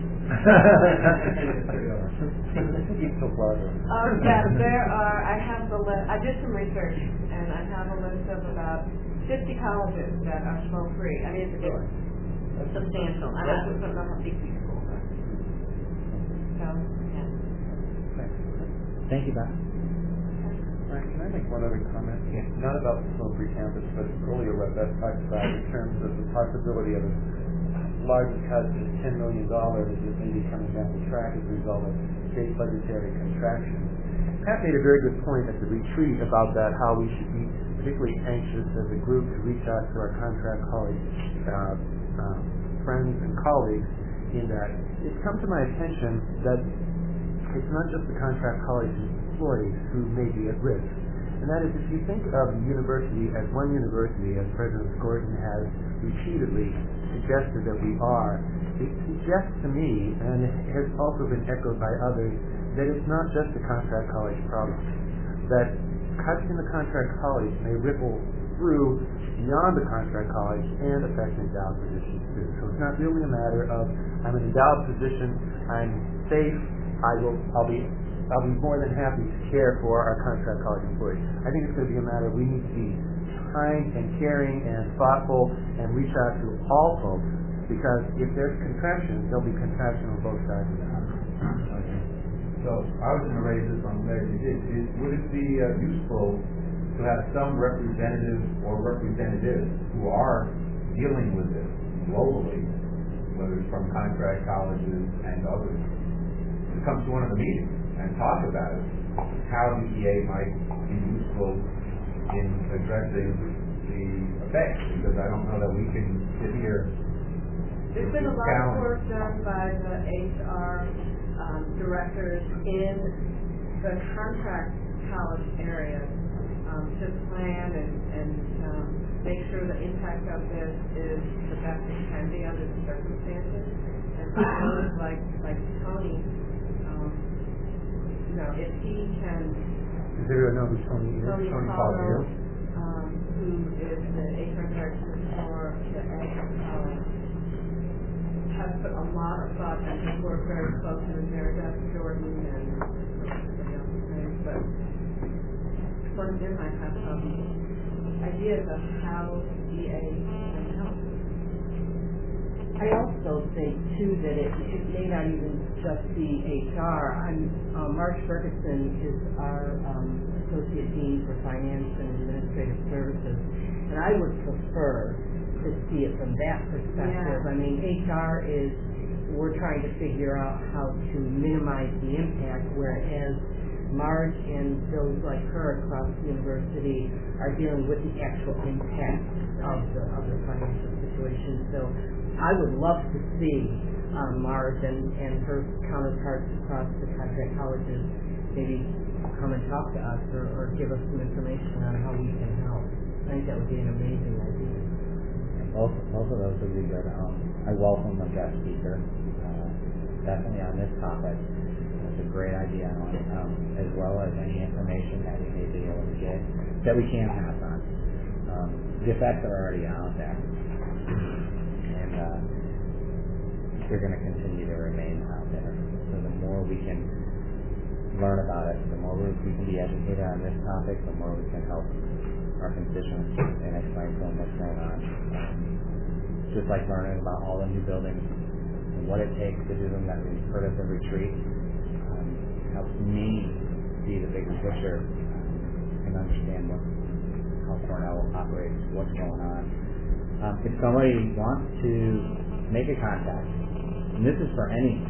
E: There are, I have the list, I did some research, and I have a list of about 50 colleges that are smoke-free. I mean, it's substantial. I don't know how big these schools are. So, yeah.
B: Thank you, Beth.
F: Frank, can I make one other comment?
B: Yeah.
F: Not about the smoke-free campus, but earlier what Beth talked about in terms of the possibility of a larger cut of $10 million that may be coming down the track as a result of state budgetary contraction. Pat made a very good point at the retreat about that, how we should be particularly anxious as a group to reach out to our contract colleagues, friends and colleagues, in that it's come to my attention that it's not just the contract colleagues and employees who may be at risk. And that is, if you think of the university as one university, as President Gordon has repeatedly suggested that we are, it suggests to me, and it has also been echoed by others, that it's not just a contract college problem. That cuts in the contract college may ripple through beyond the contract college and affect endowed positions too. So it's not really a matter of I'm an endowed position, I'm safe, I'll be more than happy to care for our contract college employees. I think it's going to be a matter of we need to be kind and caring and thoughtful and reach out to all folks Because if there's contraction, there'll be contraction on both sides of the house.
K: So I was going to raise this on Larry. Would it be useful to have some representative or representatives who are dealing with this globally, whether it's from contract colleges and others, to come to one of the meetings and talk about it, how the EA might be useful in addressing the effects? Because I don't know that we can sit here.
E: There's been a lot of work done by the HR directors in the contract college area to plan and make sure the impact of this is the best it can be under the circumstances. And for those like Tony, if he can.
F: Does everyone know who Tony is?
E: Tony
F: Paulo,
E: who is the HR director for the Ag College, has put a lot of thought and has worked very closely with Meredith Jordan and somebody else's name, but one of them might have some ideas of how EA can help.
I: I also think too that it may not even just be HR. Marge Ferguson is our Associate Dean for Finance and Administrative Services, and I would prefer to see it from that perspective.
E: Yeah.
I: I mean, HR we're trying to figure out how to minimize the impact, whereas Marge and those like her across the university are dealing with the actual impact of the financial situation. So I would love to see Marge and her counterparts across the contract colleges maybe come and talk to us or give us some information on how we can help. I think that would be an amazing idea.
B: Both of those would be good. I welcome a guest speaker, definitely on this topic. That's a great idea, as well as any information that we may be able to get that we can pass on. The effects are already out there, and they're going to continue to remain out there. So the more we can learn about it, the more we can be educated on this topic, the more we can help our constituents and explain to them what's going on. Just like learning about all the new buildings and what it takes to do them that we've heard of the retreat helps me see the bigger picture and understand how Cornell operates, what's going on. If somebody wants to make a contact, and this is for any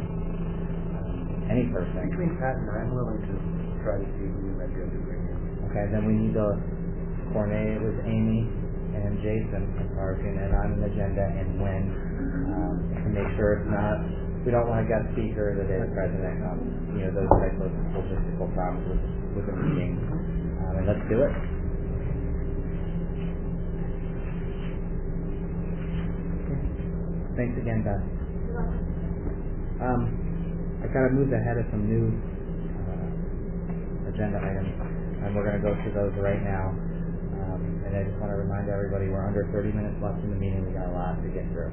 B: person.
F: Between Pat and I, I'm willing to try to see who you might be able to bring in.
B: Okay, then we need to coordinate with Amy and Jason and on an agenda and when to make sure it's not. We don't want a guest speaker the day the president comes. Those types of logistical problems with the meeting. And let's do it. Thanks again, Beth. I got to move ahead of some new agenda items, and we're going to go through those right now. And I just want to remind everybody we're under 30 minutes left in the meeting. We got a lot to get through.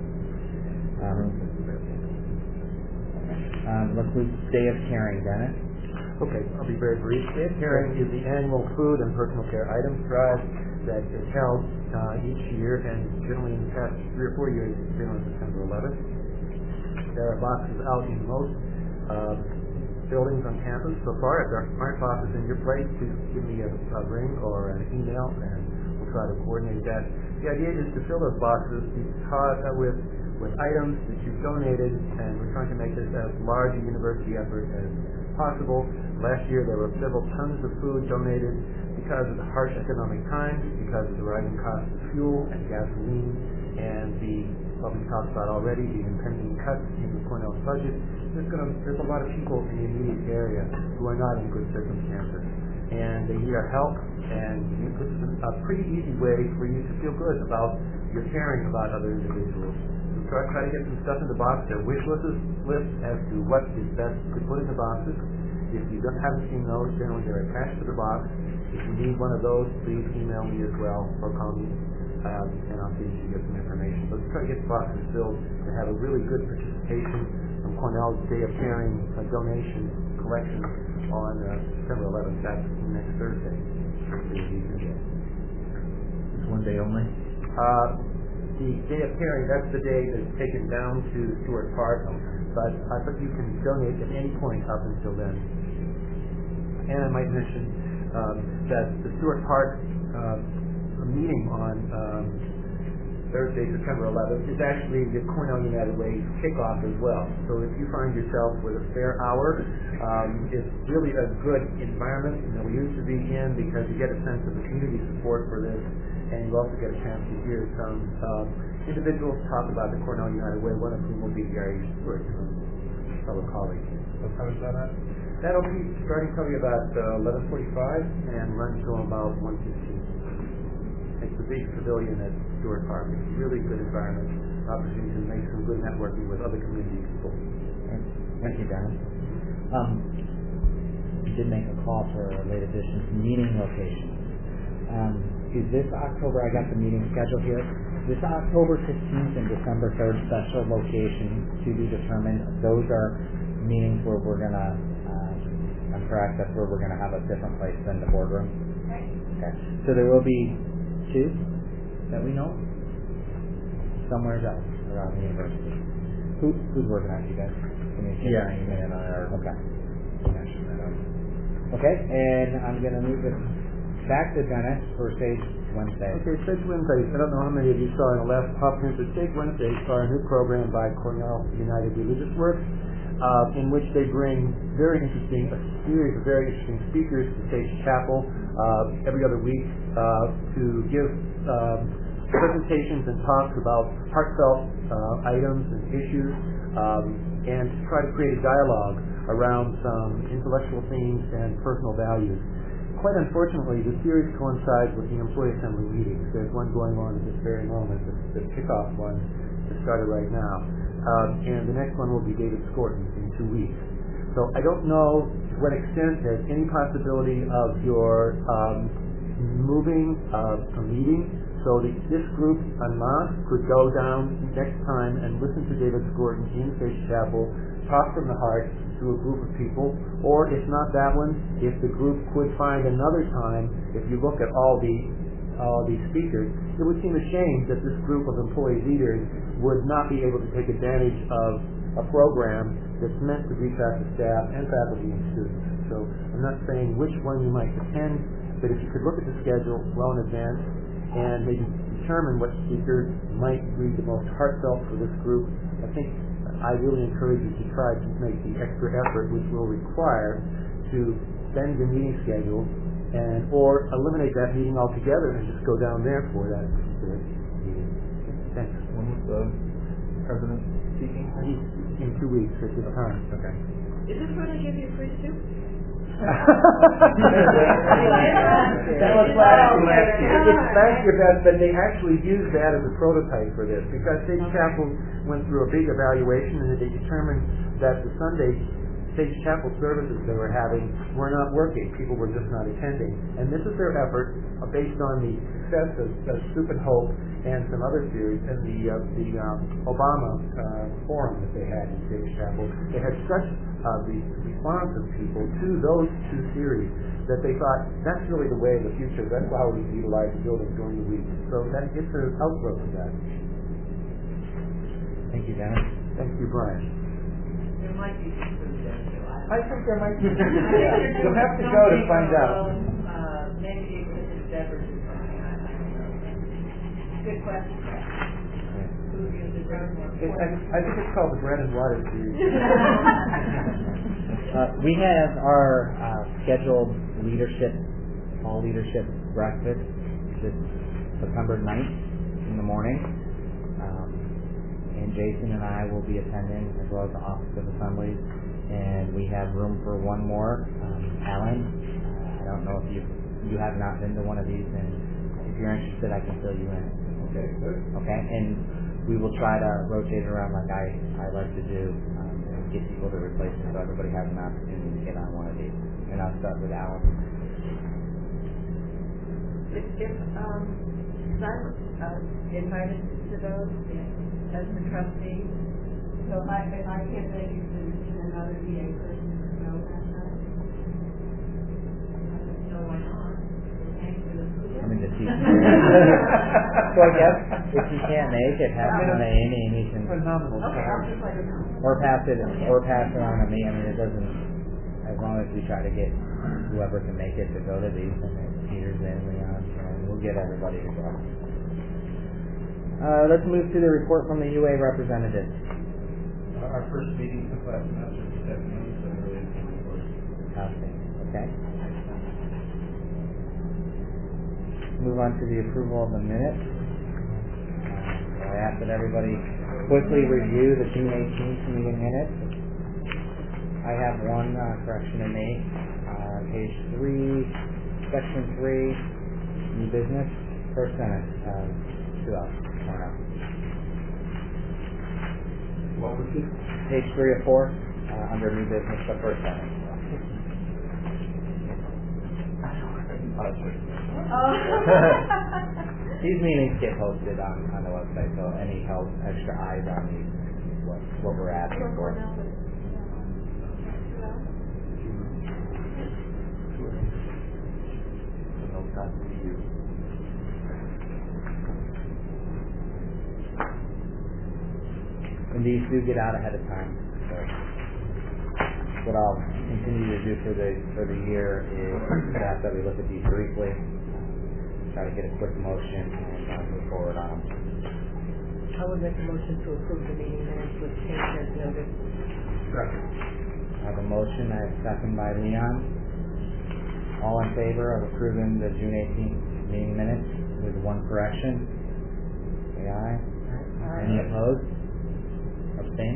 B: Let's move to Day of Caring, Dennis.
F: Okay, I'll be very brief. Day of Caring is the annual food and personal care items drive that is held each year, and generally in the past 3 or 4 years it's been on September 11th. There are boxes out in most buildings on campus. So far, if there aren't boxes in your place, please give me a ring or an email, and we'll try to coordinate that. The idea is to fill those boxes with items that you've donated, and we're trying to make this as large a university effort as possible. Last year, there were several tons of food donated because of the harsh economic times, because of the rising cost of fuel and gasoline, and what we talked about already, the impending cuts in the Cornell budget. There's a lot of people in the immediate area who are not in good circumstances, and they need our help, and this is a pretty easy way for you to feel good about your caring about other individuals. So try to get some stuff in the box. There are wish lists as to what is best to put in the boxes. If you haven't seen those, generally they're attached to the box. If you need one of those, please email me as well or call me, and I'll see if you get some information. But let's try to get the boxes filled to have a really good participation from Cornell's Day of Caring donation collection on September 11th. That's next Thursday.
B: It's one day only?
F: the day of pairing, that's the day that's taken down to Stewart Park, but you can donate at any point up until then. And I might mention that the Stewart Park meeting on Thursday, September 11th, is actually the Cornell United Way kickoff as well. So if you find yourself with a spare hour, it's really a good environment that we used to be in, because you get a sense of the community support for this, and you also get a chance to hear some individuals talk about the Cornell United Way, one of whom will be Gary Stewart, fellow colleague.
C: What time is that at?
F: That'll be starting probably about 11:45 and run till about 1:15. It's a big pavilion at Stewart Park. It's a really good environment, opportunity to make some good networking with other community people.
B: Thank you, Dennis. You did make a call for a late edition meeting location. Is this October, I got the meeting schedule here, this October 15th and December 3rd special location to be determined. Those are meetings where we're going to, I'm correct, that's where we're going to have a different place than the boardroom?
A: Right.
B: Okay. So there will be two that we know somewhere else around the university. Who's working on it, you guys?
H: Yeah, Amy and I are.
B: Okay.
H: Mention that up.
B: Okay, and I'm going to move it back to Dennis for Sage Wednesday.
F: Okay, Sage Wednesday. I don't know how many of you saw in the last pop print, but Sage Wednesday saw a new program by Cornell United Religious Works, in which they bring a series of very interesting speakers to Sage Chapel every other week to give presentations and talks about heartfelt items and issues, and to try to create a dialogue around some intellectual themes and personal values. Quite unfortunately, the series coincides with the employee assembly meetings. There's one going on at this very moment, the kickoff one that started right now. And the next one will be David Scorton in 2 weeks. So I don't know to what extent there's any possibility of your moving a meeting, so that this group en masse could go down next time and listen to David Scorton in Sage Chapel, talk from the heart to a group of people. Or if not that one, if the group could find another time, if you look at all these speakers, it would seem a shame that this group of employee leaders would not be able to take advantage of a program that's meant to reach out to staff and faculty and students. So I'm not saying which one you might attend, but if you could look at the schedule well in advance and maybe determine what speakers might be the most heartfelt for this group, I think I really encourage you to try to make the extra effort, which will require to bend the meeting schedule or eliminate that meeting altogether and just go down there for that particular meeting. Thanks.
H: When was the president speaking?
F: He's in 2 weeks at this time.
H: Okay.
E: Is this where they give you free soup?
F: That was last year. It's last year, but they actually used that as a prototype for this, because Sage Chapel went through a big evaluation, and they determined that the Sunday Sage Chapel services they were having were not working. People were just not attending. And this is their effort, based on the success of Soup and Hope and some other series, and the Obama forum that they had in Sage Chapel. They had such the response of people to those two series that they thought that's really the way of the future. That's how we utilize the building during the week. So that it's an outgrowth of that.
B: Thank you, Dennis.
F: Thank you, Brian.
A: There might be some food there too.
F: I think there might be. You'll have to go to find out.
A: Maybe you could beverages or something. I don't know. Good question. Food is a very more important.
F: I think it's called the bread and water series.
B: We have our scheduled fall leadership breakfast this September 9th in the morning. And Jason and I will be attending, as well as the Office of Assemblies. And we have room for one more. Alan, I don't know if you have not been to one of these, and if you're interested, I can fill you in.
F: Okay, good.
B: Okay, and we will try to rotate around like I like to do, and get people to replace me so everybody has an opportunity to get on one of these. And I'll start with Alan.
E: If I'm invited to those as the trustee,
A: So if I can't make it to another VA person, no, that's not. I don't know why not. Thanks for the food.
B: I mean, the team. So I guess If you can't make it, pass it on to Amy, and he can,
F: Phenomenal.
A: Okay, I'll just let you know.
B: or pass it on to me. I mean, it doesn't. As long as we try to get whoever can make it to go to these, and then Peter's in, Leon, we'll get everybody to go. Let's move to the report from the UA representative.
G: Our first meeting took last semester, the second meeting, so we're really looking forward to it.
B: Okay. Move on to the approval of the minutes. I ask that everybody quickly review the June 18th meeting minutes. I have one correction to make. Page 3, section 3, new business, first sentence, 2 out.
D: What was it?
B: Page 3 of 4, under new business, the first sentence. These meetings get posted on the website, so any help, extra eyes on these, what we're asking for. And these do get out ahead of time. So what I'll continue to do for the year is ask that we look at these briefly, try to get a quick motion, and move forward on them.
I: I would make a motion to approve the meeting minutes with change as noted.
D: Second.
B: I have a motion, I have a second by Leon. All in favor of approving the June 18th meeting minutes with one correction? Say aye. Any opposed? Abstain?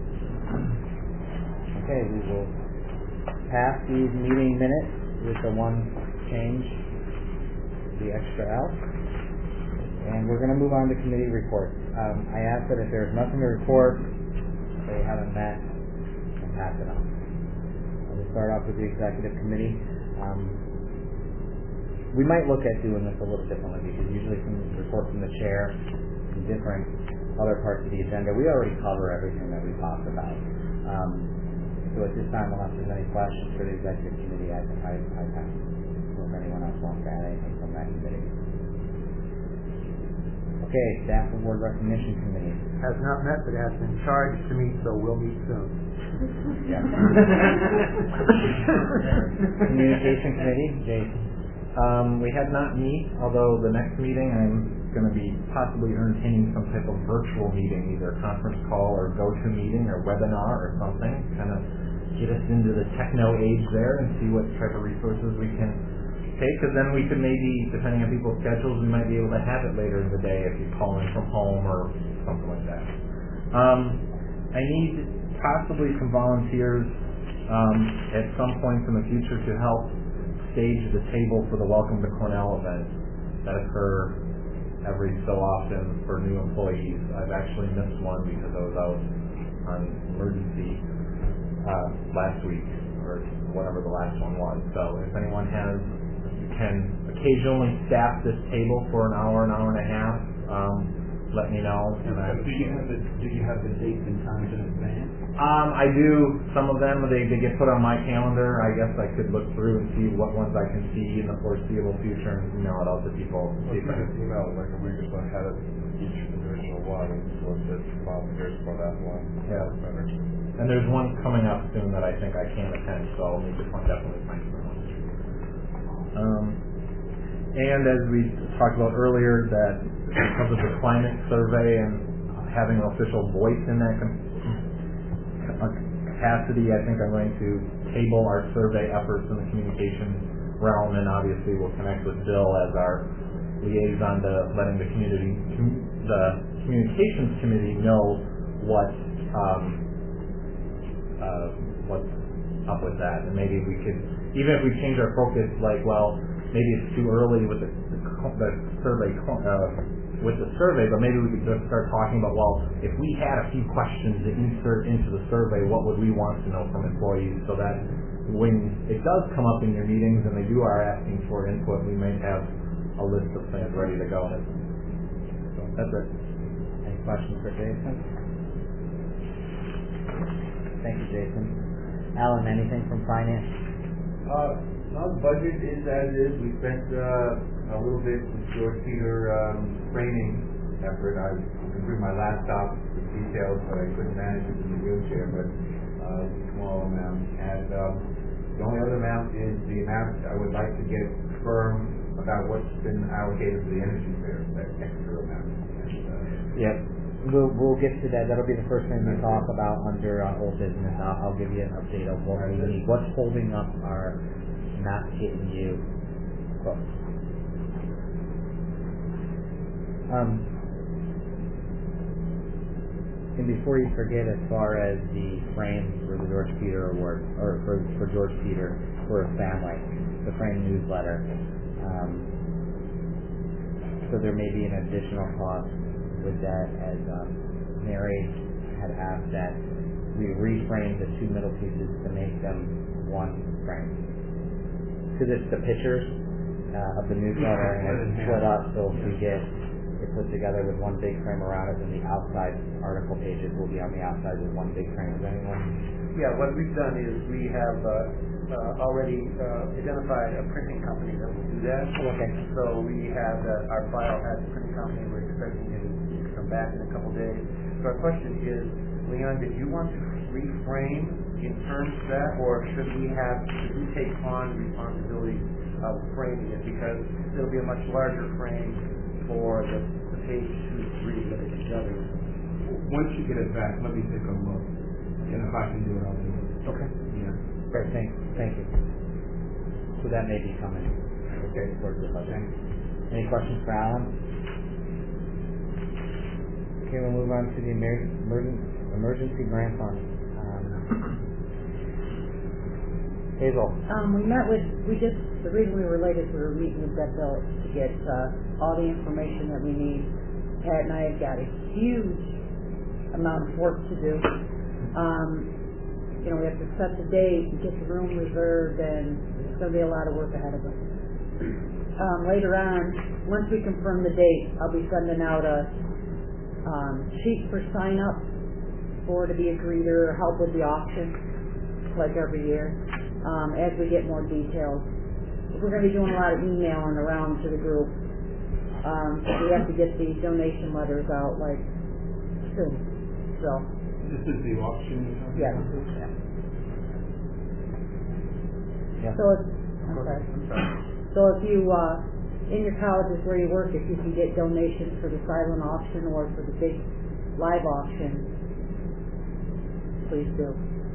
B: Okay, we will pass these meeting minutes with the one change, the extra out. And we're going to move on to committee reports. I ask that if there's nothing to report, they haven't met, and pass it on. We'll start off with the executive committee. We might look at doing this a little differently because usually some reports from the chair and different other parts of the agenda, we already cover everything that we talked about. So at this time, unless there's any questions for the executive committee, I pass. So if anyone else wants to add anything from that committee. Okay, staff award recognition committee.
F: Has not met, but has been charged to meet, so we'll meet soon.
B: Yeah. Communication committee, Jason.
H: We had not meet, although the next meeting I'm going to be possibly entertaining some type of virtual meeting, either a conference call or go-to meeting or webinar or something, kind of get us into the techno age there and see what type of resources we can take, because then we could maybe, depending on people's schedules, we might be able to have it later in the day if you call in from home or something like that. I need possibly some volunteers at some point in the future to help stage the table for the Welcome to Cornell event that occur every so often for new employees. I've actually missed one because I was out on emergency last week or whatever the last one was. So if anyone can occasionally staff this table for an hour and a half, let me know. And
D: Do you have the dates and times in advance?
H: I do. Some of them they get put on my calendar. I guess I could look through and see what ones I can see in the foreseeable future and email it out to people.
L: See if I can email like a week or so ahead of each individual one and solicit volunteers for that one.
H: Yeah. And there's one coming up soon that I think I can attend, so I'll need to definitely find someone. And as we talked about earlier, that because of the climate survey and having an official voice in that capacity, I think I'm going to table our survey efforts in the communication realm, and obviously we'll connect with Bill as our liaison to letting the communications committee know what's up with that, and maybe we could, even if we change our focus, like, well, maybe it's too early with the survey, but maybe we could just start talking about, well, if we had a few questions to insert into the survey, what would we want to know from employees, so that when it does come up in your meetings and they are asking for input, we may have a list of things ready to go. So that's it.
B: Any questions for Jason? Thank you, Jason. Alan, anything from finance?
K: No, the budget is as is. We spent a little bit with George Peter training effort. I could bring my laptop with details, but I couldn't manage it in the wheelchair, but small amount. And the only other amount is the amount I would like to get firm about what's been allocated for the energy fair, that extra amount. And,
B: Yep. We'll get to that. That'll be the first thing we talk about under old business. I'll give you an update of what we need. What's holding up our not getting you close. And before you forget, as far as the frames for the George Peter Award, or for George Peter for a family, the frame newsletter, so there may be an additional cost with that, as Mary had asked that we reframe the two middle pieces to make them one frame. Because it's the pictures of the newsletter and it's split up, so if we get it put together with one big frame around it, and the outside article pages will be on the outside with one big frame. Is anyone?
M: Yeah, what we've done is we have already identified a printing company that will do that.
B: Okay.
M: So we have our file at the printing company. We're expecting it to come back in a couple days. So our question is, Leon, did you want to reframe in terms of that, or should we take on the responsibility of framing it, because it'll be a much larger frame for the page 2-3 that is together.
D: Once you get it back, let me take a look, and if I can do it, I'll do it.
B: Okay.
D: Yeah.
B: Great. Thank you. So that may be coming. Okay. Towards the budget. Any questions for Alan? Okay, we'll move on to the emergency grant fund. Hazel.
N: The reason we were late is we were meeting with Deb Bill to get all the information that we need. Pat and I have got a huge amount of work to do. We have to set the date and get the room reserved, and it's going to be a lot of work ahead of us. Later on, once we confirm the date, I'll be sending out a sheet for sign up to be a greeter or help with the auction, like every year. As we get more details, we're going to be doing a lot of emailing around to the group. We have to get the donation letters out soon. So.
D: This is the auction.
N: Yes.
B: Yeah.
N: So if you in your colleges where you work, if you can get donations for the silent auction or for the big live auction, please do.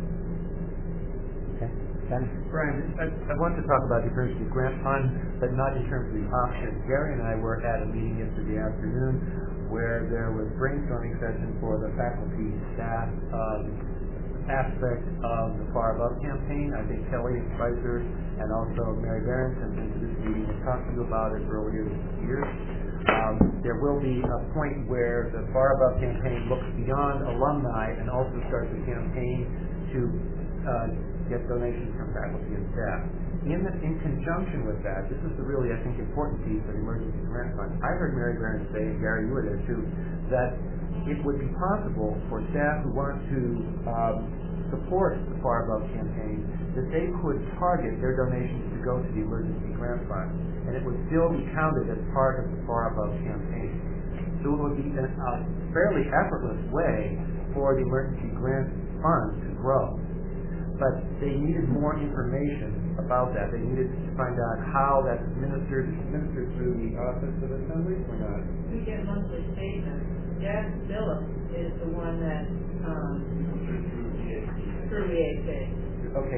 M: Brian, I want to talk about the emergency grant fund, but not in terms of the auction. Gary and I were at a meeting yesterday afternoon where there was brainstorming session for the faculty staff aspect of the Far Above campaign. I think Kelly Spicer and also Mary Barrington went to this meeting and talked to you about it earlier this year. There will be a point where the Far Above campaign looks beyond alumni and also starts a campaign to get donations from faculty and staff. In conjunction with that, this is the really, I think, important piece of the emergency grant fund. I heard Mary Barron say, and Gary, you were there too, that it would be possible for staff who want to support the Far Above campaign, that they could target their donations to go to the emergency grant fund, and it would still be counted as part of the Far Above campaign. So it would be a fairly effortless way for the emergency grant fund to grow. But they needed more information about that. They needed to find out how that's administered. Is it administered through the Office of Assembly or not?
A: We get monthly statements. Jack Phillips is the one that through the EAP.
M: Okay.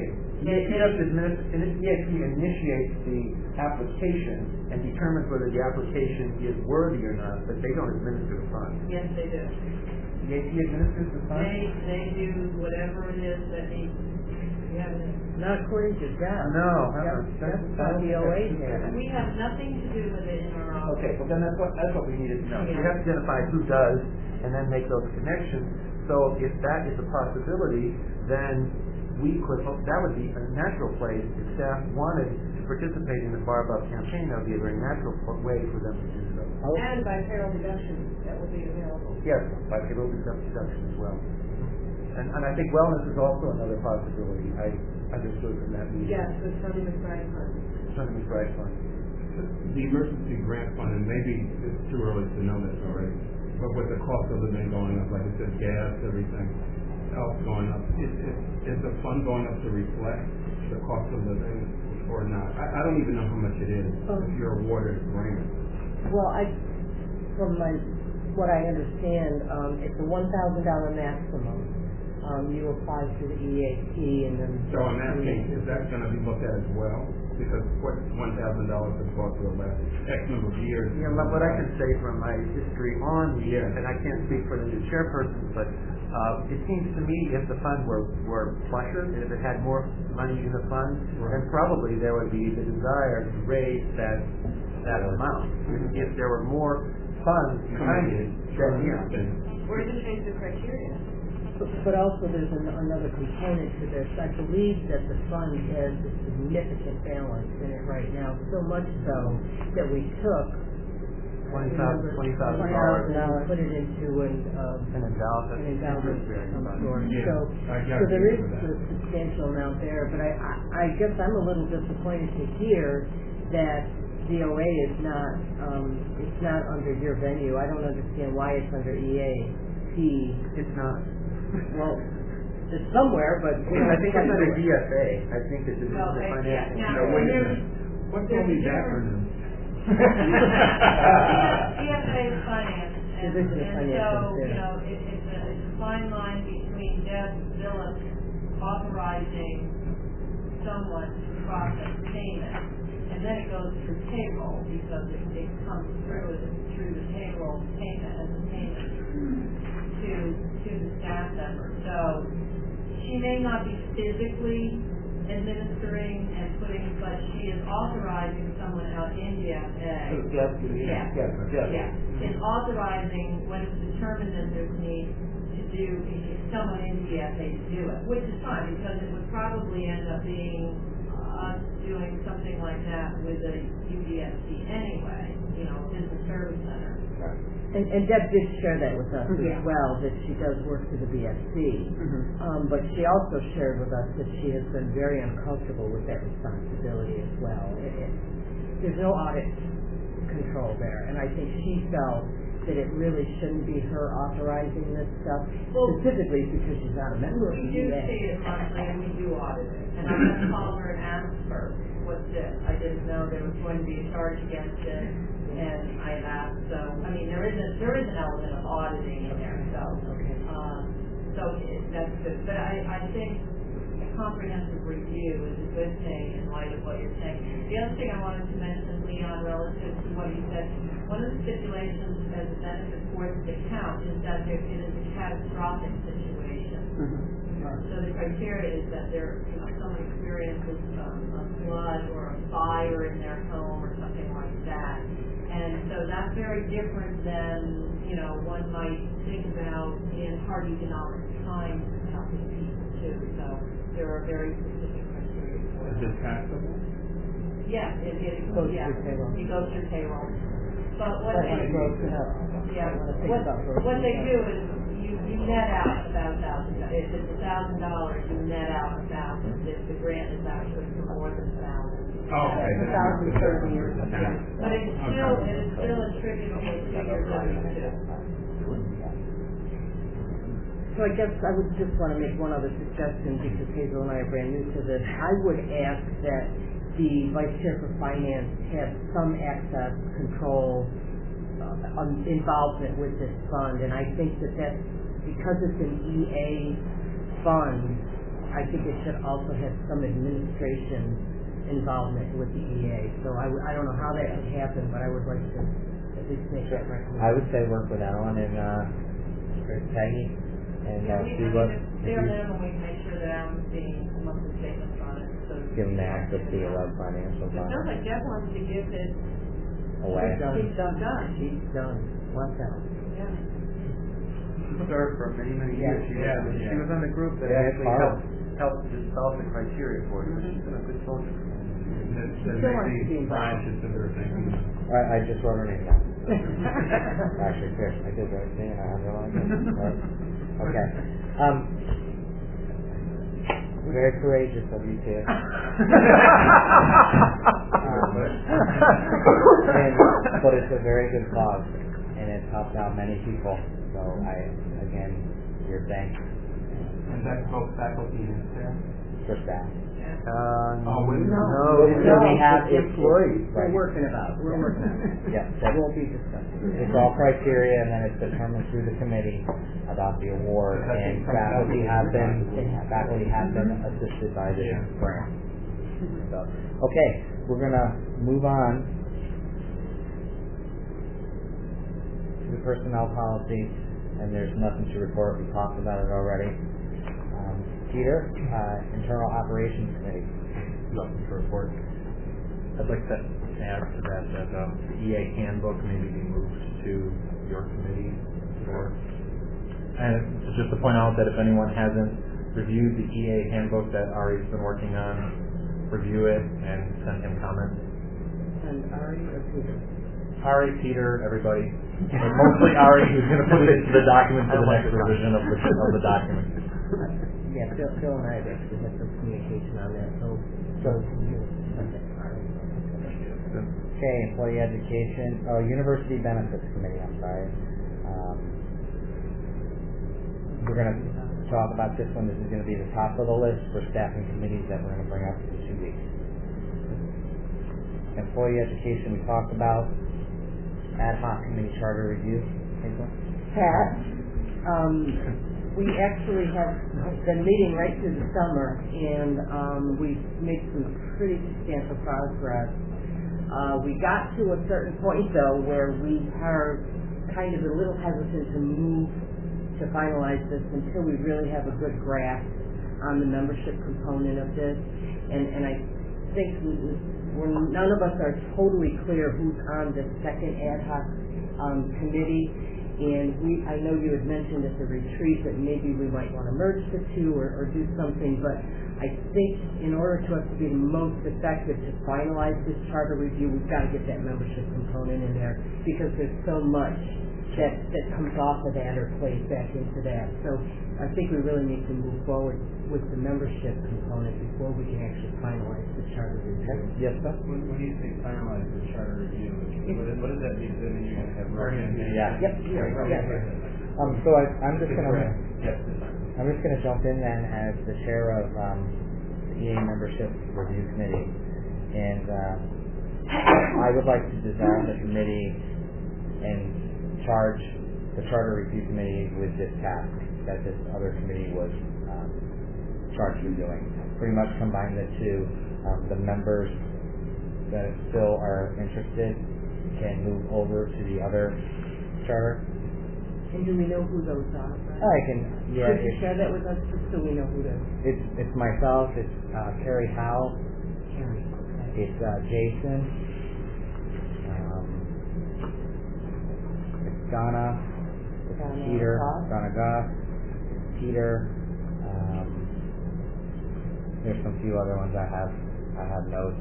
M: EAP initiates the application and determines whether the application is worthy or not, but they don't administer the fund.
A: Yes, they do.
M: EAP administers the fund?
A: They do whatever it is that needs.
I: Not according to that.
M: No.
I: That's how the OA has.
A: We have nothing to do with it in our office.
M: Okay, well then that's what we needed to know. You have to identify who does and then make those connections. So if that is a possibility, then that would be a natural place if staff wanted to participate in the Far Above campaign. That would be a very natural way for them to do so.
E: And by payroll deduction, that will be available.
M: Yes, by payroll deduction as well. And I think wellness is also another possibility. I understood from that meeting.
E: Yes, the Sunday McBride Fund.
M: Sunday McBride Fund.
D: The emergency grant fund, and maybe it's too early to know this already, but with the cost of living going up, like I said, gas, everything else going up, is the fund going up to reflect the cost of living or not? I don't even know how much it is if you're awarded a grant.
I: Well, from what I understand, it's a $1,000 maximum. You apply to the EAP and then...
D: So I'm asking, is that going to be looked at as well? Because what $1,000 has cost for the last X number of years.
M: You know, what I can say from my history on the, and I can't speak for the new chairperson, but it seems to me if the fund were flusher, if it had more money in the fund, then probably there would be the desire to raise that amount. If there were more funds behind it, then yeah.
E: Or even change the criteria.
I: But also there's another component to this. I believe that the fund has a significant balance in it right now, so much so that we took
M: $20,000
I: and put it into an endowment of some sort. So there is a substantial amount there, but I guess I'm a little disappointed to hear that DOA is not it's not under your venue. I don't understand why it's under EAP.
M: It's not.
I: Well, it's somewhere, but
M: I think it's under DFA. I think it's the financial.
D: Wait a minute. What's all these acronyms?
A: DFA is finance, and so it's a fine line between Deb Phillips authorizing someone to process payment, and then it goes through payroll because it comes through the payroll payment as a payment to the staff member. So she may not be physically administering and putting, but she is authorizing someone out in DFA. Is authorizing when it's determined that there's need to do someone in DFA to do it, which is fine because it would probably end up being us doing something like that with a UDSC anyway, business service center.
I: And Deb did share that with us as well, that she does work for the BSC. But she also shared with us that she has been very uncomfortable with that responsibility as well. There's no audit control there, and I think she felt that it really shouldn't be her authorizing this stuff, specifically because she's not a member of the
A: We do see it monthly, and we do audit it. And I'm going to call her and ask her, what's this? I didn't know there was going to be a charge against it. And I asked, so there is an element of auditing in there, so that's good. But I think a comprehensive review is a good thing in light of what you're saying. The other thing I wanted to mention, Leon, relative to what you said, one of the stipulations as a benefit for the account is that it is a catastrophic situation. So the criteria is that someone experiences a flood or a fire in their home or something like that. And so that's very different than, one might think about in hard economic times helping people too. So there are very specific criteria for it.
D: Is it taxable?
A: Yes, it goes through payroll. It goes through payroll. But what they do is you net out about $1,000. If it's $1,000, you net out $1,000. If the grant is actually for more than $1,000.
D: Okay.
A: But it is still attributable to your W-2.
I: So I guess I would just want to make one other suggestion because Hazel and I are brand new to this. I would ask that the Vice Chair for Finance have some access, control, involvement with this fund, and I think that because it's an EA fund, I think it should also have some administration involvement with the EA. So I don't know how that could happen, but I would like to at least make that recommendation.
B: I would say work with Alan and Peggy and see what.
A: Bare minimum, we can make sure that Alan's seeing monthly statements on it. So
B: give them the access to your web financial.
A: It sounds like Deb wants to give it
B: away.
I: She's done. What's out?
A: Yeah.
M: She served for many years. She was on the group that actually helped to solve the criteria for it. She's been a good soldier.
B: I just wrote her name down. Actually, here, I did write her name. I underlined it. Okay. Very courageous of you two. But it's a very good cause, and and it's helped out many people. So again, your thanks.
C: And that's both faculty and staff?
B: For staff.
C: No,
B: we have
C: employees.
B: Right.
I: We're working about it.
B: Yeah,
I: We'll be discussing.
B: it's all criteria, and then it's determined through the committee about the award, and faculty have been assisted by this grant. So, okay, we're gonna move on to the personnel policy, and there's nothing to report. We talked about it already. Peter, Internal Operations Committee.
H: Nothing to report. I'd like to add to that the EA handbook maybe be moved to your committee, and just to point out that if anyone hasn't reviewed the EA handbook that Ari's been working on, review it and send him comments.
I: And Ari or Peter?
H: Ari, Peter, everybody. But mostly Ari, who's going to put it into the document for the next revision of the document.
I: Yeah, Phil and I have actually had some communication on that, so.
B: Okay, Employee Education, University Benefits Committee, I'm sorry. We're going to talk about this one. This is going to be the top of the list for staffing committees that we're going to bring up in 2 weeks. Employee Education we talked about. Ad hoc committee charter review.
I: Pat, we actually have been meeting right through the summer, and we've made some pretty substantial progress. We got to a certain point, though, where we are kind of a little hesitant to move to finalize this until we really have a good grasp on the membership component of this. And I think none of us are totally clear who's on the second ad hoc committee. And I know you had mentioned at the retreat that maybe we might want to merge the two or do something, but I think in order for us to be the most effective to finalize this charter review, we've got to get that membership component in there, because there's so much that comes off of that or plays back into that. So I think we really need to move forward with the membership component before we can actually finalize the charter review.
B: Yes, sir?
G: When you say finalize the charter review, what does that mean? Does that mean you're going to have
B: Yeah.
I: Yep.
B: So I'm just gonna jump in then as the chair of the EA Membership Review Committee, and I would like to dissolve the committee and charge the Charter Review Committee with this task that this other committee was charged with doing. Pretty much combine the two. The members that still are interested can move over to the other charter.
I: And do we know who those are?
B: I can, yeah.
I: Could you share that with us just so we know who those are?
B: It's myself, it's Carrie Howell,
I: Carrie, okay.
B: it's Jason, it's Donna, it's Peter, Donna Goff, Peter, there's some few other ones I have notes.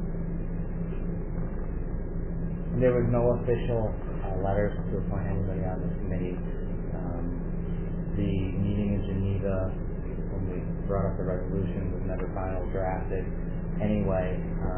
B: And there was no official letters to appoint anybody on this committee. The meeting in Geneva, when we brought up the resolution, was never final drafted anyway.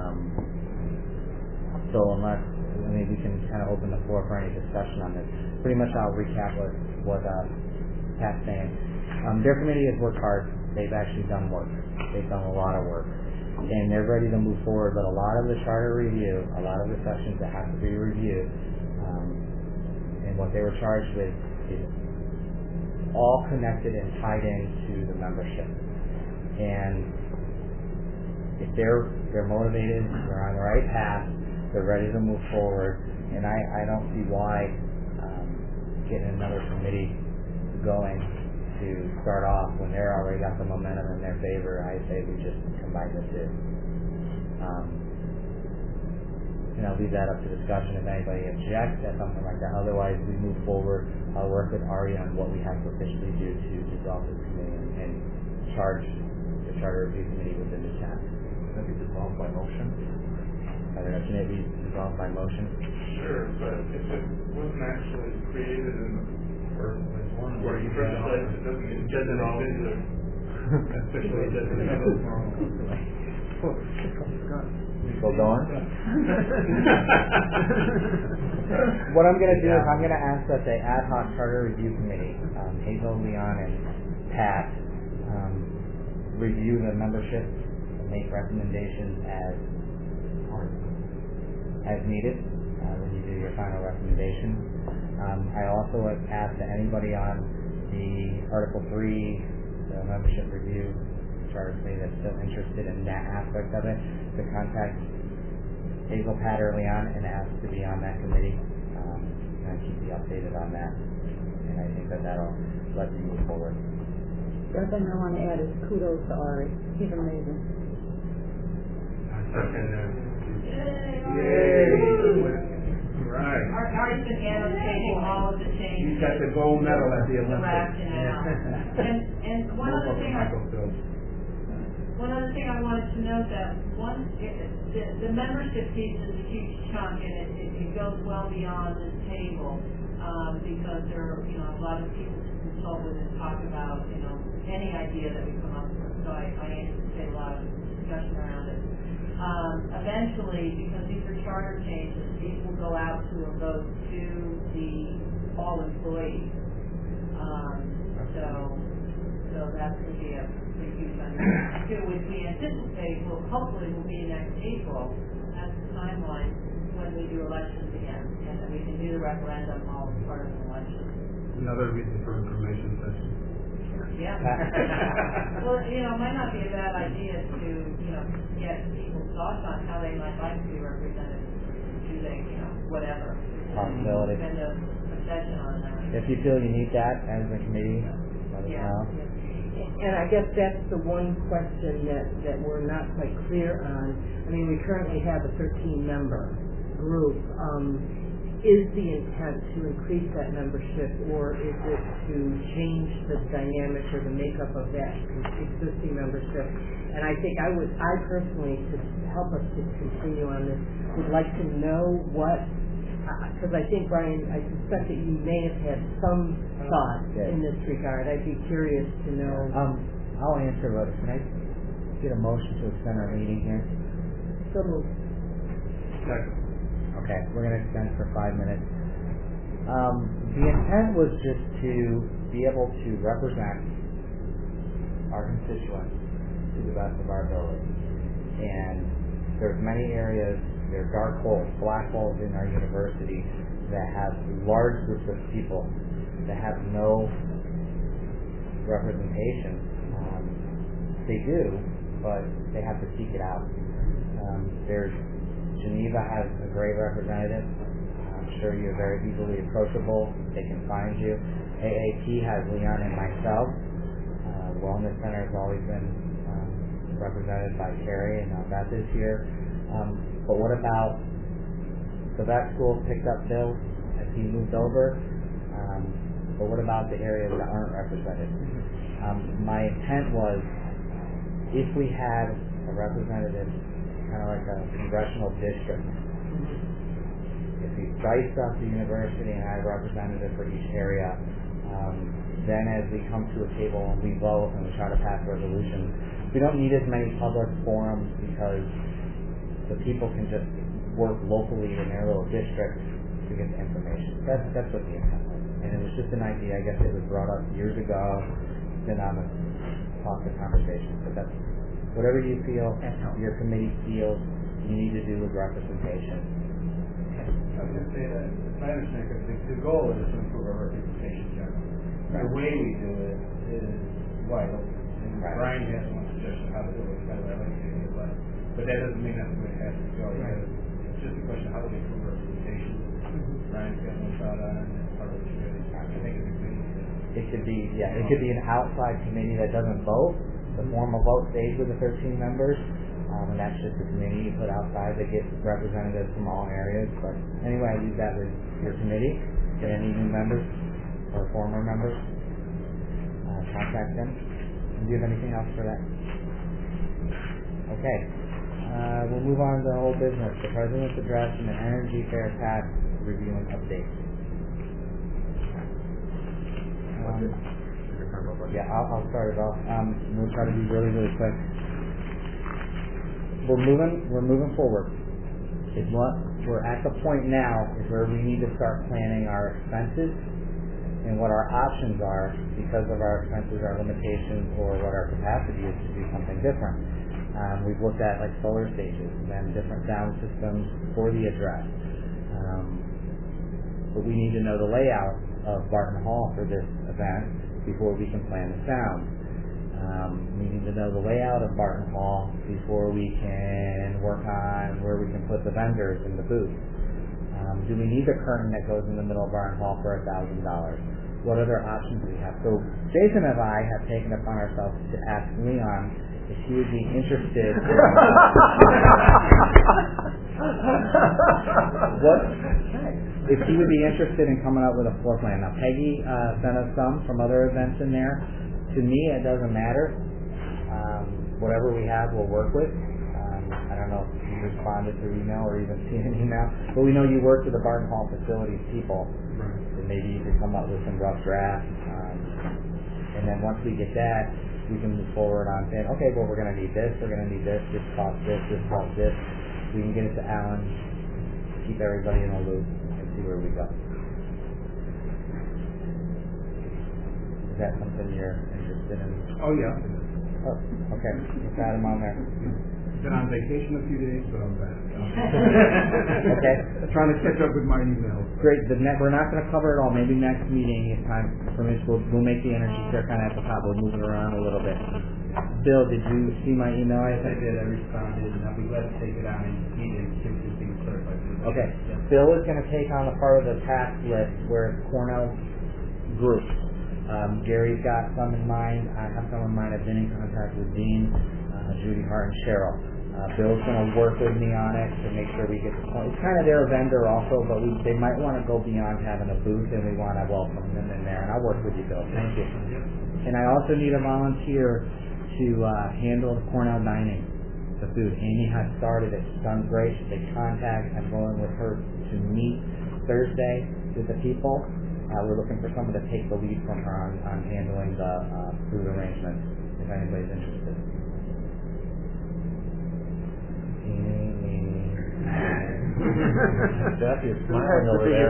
B: So we can kind of open the floor for any discussion on this. Pretty much I'll recap what Pat's saying. Their committee has worked hard. They've actually done work. They've done a lot of work. And they're ready to move forward, but a lot of the charter review, a lot of the sessions that have to be reviewed, and what they were charged with is all connected and tied into the membership. And if they're motivated, they're on the right path, they're ready to move forward, and I don't see why getting another committee going to start off when they're already got the momentum in their favor. I say we just combine the two. I'll leave that up to discussion if anybody objects at something like that. Otherwise, we move forward. I'll work with Ari on what we have to officially do to dissolve this committee and charge the Charter Review Committee with the new task.
H: Can it be dissolved by motion?
B: I don't know, can it be dissolved by motion?
J: Sure, but if it wasn't actually created in the first place, it doesn't get it all into officially designated.
H: Still going?
B: What I'm going to do is I'm going to ask that the ad hoc charter review committee, Hazel, Leon, and Pat, review the membership and make recommendations as needed when you do your final recommendation. I also would ask that anybody on the Article 3, the membership review charter committee that's still interested in that aspect of it, to contact Hazel, Pat, or Leon and ask to be on that committee, and keep you updated on that. And I think that'll let you move forward.
N: The other thing I want to add is kudos to Ari. He's amazing.
D: Second.
A: Yay!
D: Right.
A: Ari's been annotating all of the changes.
D: He's got the gold medal at the
A: The
D: Olympics.
A: rationale. And one other thing I wanted to note that the membership piece is a huge chunk, and it goes well beyond this table, because there are, a lot of people to consult with and talk about, any idea that we come up with. So I anticipate a lot of discussion around it. Eventually, because these are charter changes, these will go out to a vote to the all employees. So that's going to be a huge undertaking too, which we anticipate hopefully will be next April. That's the timeline when we do elections again, and then we can do the referendum all as part of the election.
D: Another reason for information session.
A: Yeah. Well, it might not be a bad idea to, get people's thoughts on how they might like to be represented. Do they, whatever.
B: Possibility.
A: Spend a session on that.
B: If you feel you need that as a committee, let us know.
I: And I guess that's the one question that we're not quite clear on. I mean, we currently have a 13-member group. Is the intent to increase that membership, or is it to change the dynamic or the makeup of that existing membership? And I think I personally, to help us to continue on this, would like to know what, because I think, Brian, I suspect that you may have had some thought in this regard. I'd be curious to know.
B: I'll answer, but can I get a motion to extend our meeting here?
I: So moved.
D: Second.
B: Okay, we're going to extend for 5 minutes. The intent was just to be able to represent our constituents to the best of our ability. And there's many areas, there are dark holes, black holes in our university that have large groups of people that have no representation. They do, but they have to seek it out. Geneva has a great representative. I'm sure you're very easily approachable. They can find you. AAP has Leon and myself. Wellness Center has always been represented by Carrie, and Beth is here. But what about the vet school picked up Bill as he moved over? But what about the areas that aren't represented? My intent was, if we had a representative, kind of like a congressional district, if we diced up the university and had a representative for each area, then as we come to a table and we vote and we try to pass resolutions, we don't need as many public forums because the people can just work locally in their little district to get the information. That's what the intent was. And it was just an idea. I guess it was brought up years ago. It's been on the talk of conversation. But that's whatever you feel, your committee feels you need to do with representation.
G: I was going to say that, if I understand correctly, the goal is to improve our representation generally. Right. The way we do it is vital. And Brian has one suggestion how to do it, by the way, I like to do it, but that doesn't mean that's the way it has to go. Right. It's just a question of how do we improve representation. Brian's got one thought on it, and that's part of the committee. I think it's a committee.
B: It could be an outside committee that doesn't vote. The formal vote stays with the 13 members, and that's just a committee you put outside that gets representatives from all areas. But anyway, I use that with your committee. Get any new members or former members, contact them. Do you have anything else for that? Okay. We'll move on to the whole business. The President's Address and the Energy Fair Tax Review and Update. I'll start it off. We'll try to be really, really quick. We're moving forward. is what we're at the point now is where we need to start planning our expenses and what our options are because of our expenses, our limitations, or what our capacity is to do something different. We've looked at like solar stages and different sound systems for the address. But we need to know the layout of Barton Hall for this event before we can plan the sound. We need to know the layout of Barton Hall before we can work on where we can put the vendors in the booth. Do we need the curtain that goes in the middle of Barton Hall for $1,000? What other options do we have? So Jason and I have taken it upon ourselves to ask Leon if he would be interested in if he would be interested in coming up with a floor plan. Now Peggy sent us some from other events in there. To me, it doesn't matter. Whatever we have, we'll work with. I don't know if you responded through email or even seen an email, but we know you work with the Barton Hall facilities people, and maybe you could come up with some rough drafts. And then once we get that, we can move forward on saying, okay, well, we're going to need this, this costs this costs this. We can get it to Alan, keep everybody in a loop, and see where we go. Is that something you're interested in?
D: Oh, yeah.
B: Oh, okay. We've got him on there.
D: Been on vacation a few days, but I'm back.
B: Okay.
D: Trying to catch up with my emails.
B: Great. We're not going to cover it all. Maybe next meeting, if time permits, we'll make the energy share kind of at the top. We'll move it around a little bit. Bill, did you see my email?
G: I did. I responded, and I'll be glad to take it on and meet and get some things clarified.
B: Okay. Yeah. Bill is going to take on the part of the task list where it's Cornell groups. Gary's got some in mind. I have some in mind. I've been in contact with Dean, Judy Hart, and Cheryl. Bill's going to work with me on it to make sure we get the point. It's kind of their vendor also, but they might want to go beyond having a booth, and we want to welcome them in there. And I'll work with you, Bill. Thank you. And I also need a volunteer to handle the Cornell dining, the food. Amy has started it. She's done great. She's in contact. I'm going with her to meet Thursday with the people. We're looking for someone to take the lead from her on handling the food arrangements, if anybody's interested.
H: Jeff, you're smiling over there.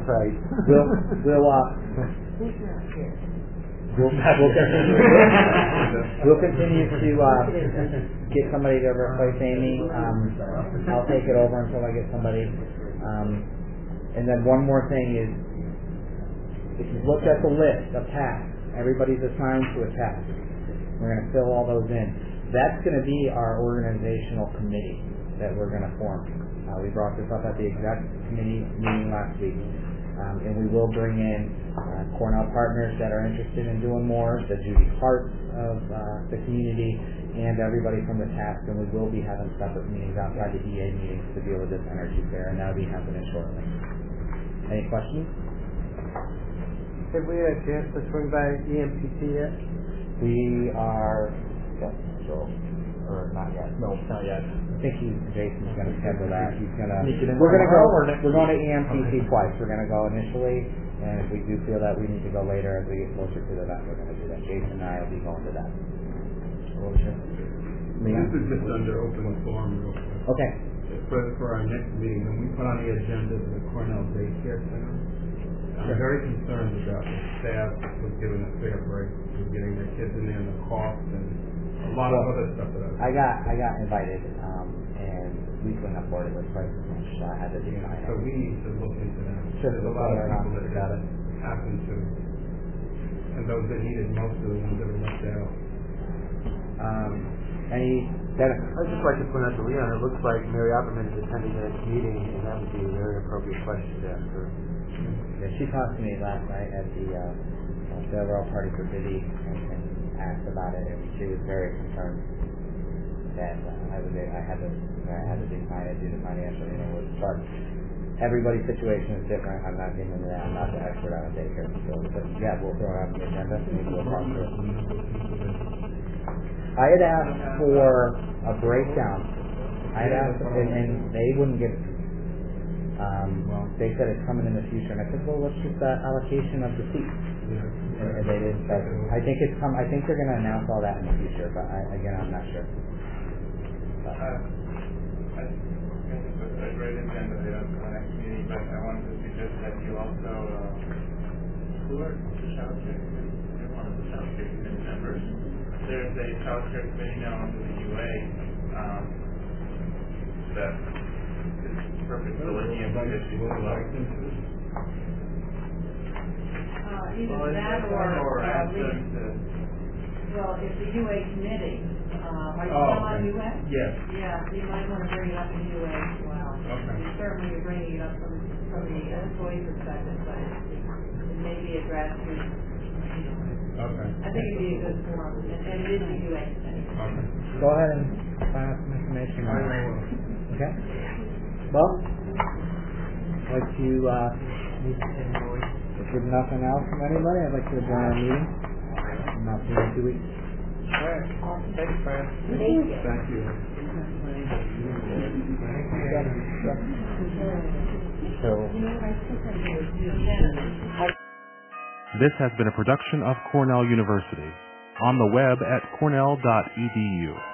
B: We'll continue to get somebody to replace Amy. I'll take it over until I get somebody. And then one more thing is, if you looked at the list of tasks, everybody's assigned to a task. We're going to fill all those in. That's going to be our organizational committee that we're going to form. We brought this up at the exec committee meeting last week. And we will bring in Cornell partners that are interested in doing more, the Judy Hart of the community, and everybody from the task. And we will be having separate meetings outside the EA meetings to deal with this energy fair, and that'll be happening shortly. Any questions?
C: Have we had a chance to swing by EMPT yet?
B: We are, or not yet.
H: No, not yet.
B: I think Jason's going to schedule that. He's going to.
H: We're
B: going to EMPT twice. We're going to go initially, and if we do feel that we need to go later as we get closer to the event, we're going to do that. Jason and I will be going to that.
D: This is just under open forum.
B: Okay.
D: For our next meeting, when we put on the agenda the Cornell Daycare Center, I'm very concerned about the staff was given a fair break with getting their kids in there and the cost and a lot of other stuff that I
B: got invited, and we couldn't afford it with prices, so I had to decline it.
D: So we need to look into that.
B: Sure.
D: There's a lot of people that got it happen to, and those that needed most of the ones that were left out.
M: I'd just like to point out to Leon, it looks like Mary Opperman is attending the next meeting, and that would be a very appropriate question to ask her.
B: Yeah, she talked to me last night at the farewell party for Biddy and asked about it, and she was very concerned that I had to decline it due to financial but everybody's situation is different. I'm not getting into that. I'm not the expert on a daycare facility. But yeah, we'll throw it on the agenda. Maybe we'll talk to it. I had asked for a breakdown. I had asked, and they wouldn't give it to me. They said it's coming in the future, and I said, well, what's just the allocation of the seats? And they didn't. But I think it's come. I think they're going to announce all that in the future. But I'm not sure.
J: I read about, who are the child care committee? They're one of the child care committee members. There's a child care committee now under the UA, that is perfect for looking into issues as well.
A: Either that or
J: ask them to.
A: well, if the UA committee, are you still on UA?
D: Yes.
A: Yeah, you might want to bring it up in UA as well.
D: Okay.
A: Certainly you're bringing it up from the employee perspective, but it may be addressed to,
D: Okay.
A: I think it'd be a good forum, and it is the UA committee.
D: Okay.
B: Go ahead and find out some information.
D: I will.
B: Okay? Well, like to, if there's nothing else from anybody, I'd like to adjourn our meeting. I'm not seeing you in 2 weeks.
C: All right. Thanks, Fran.
D: Thank you.
O: This has been a production of Cornell University. On the web at cornell.edu.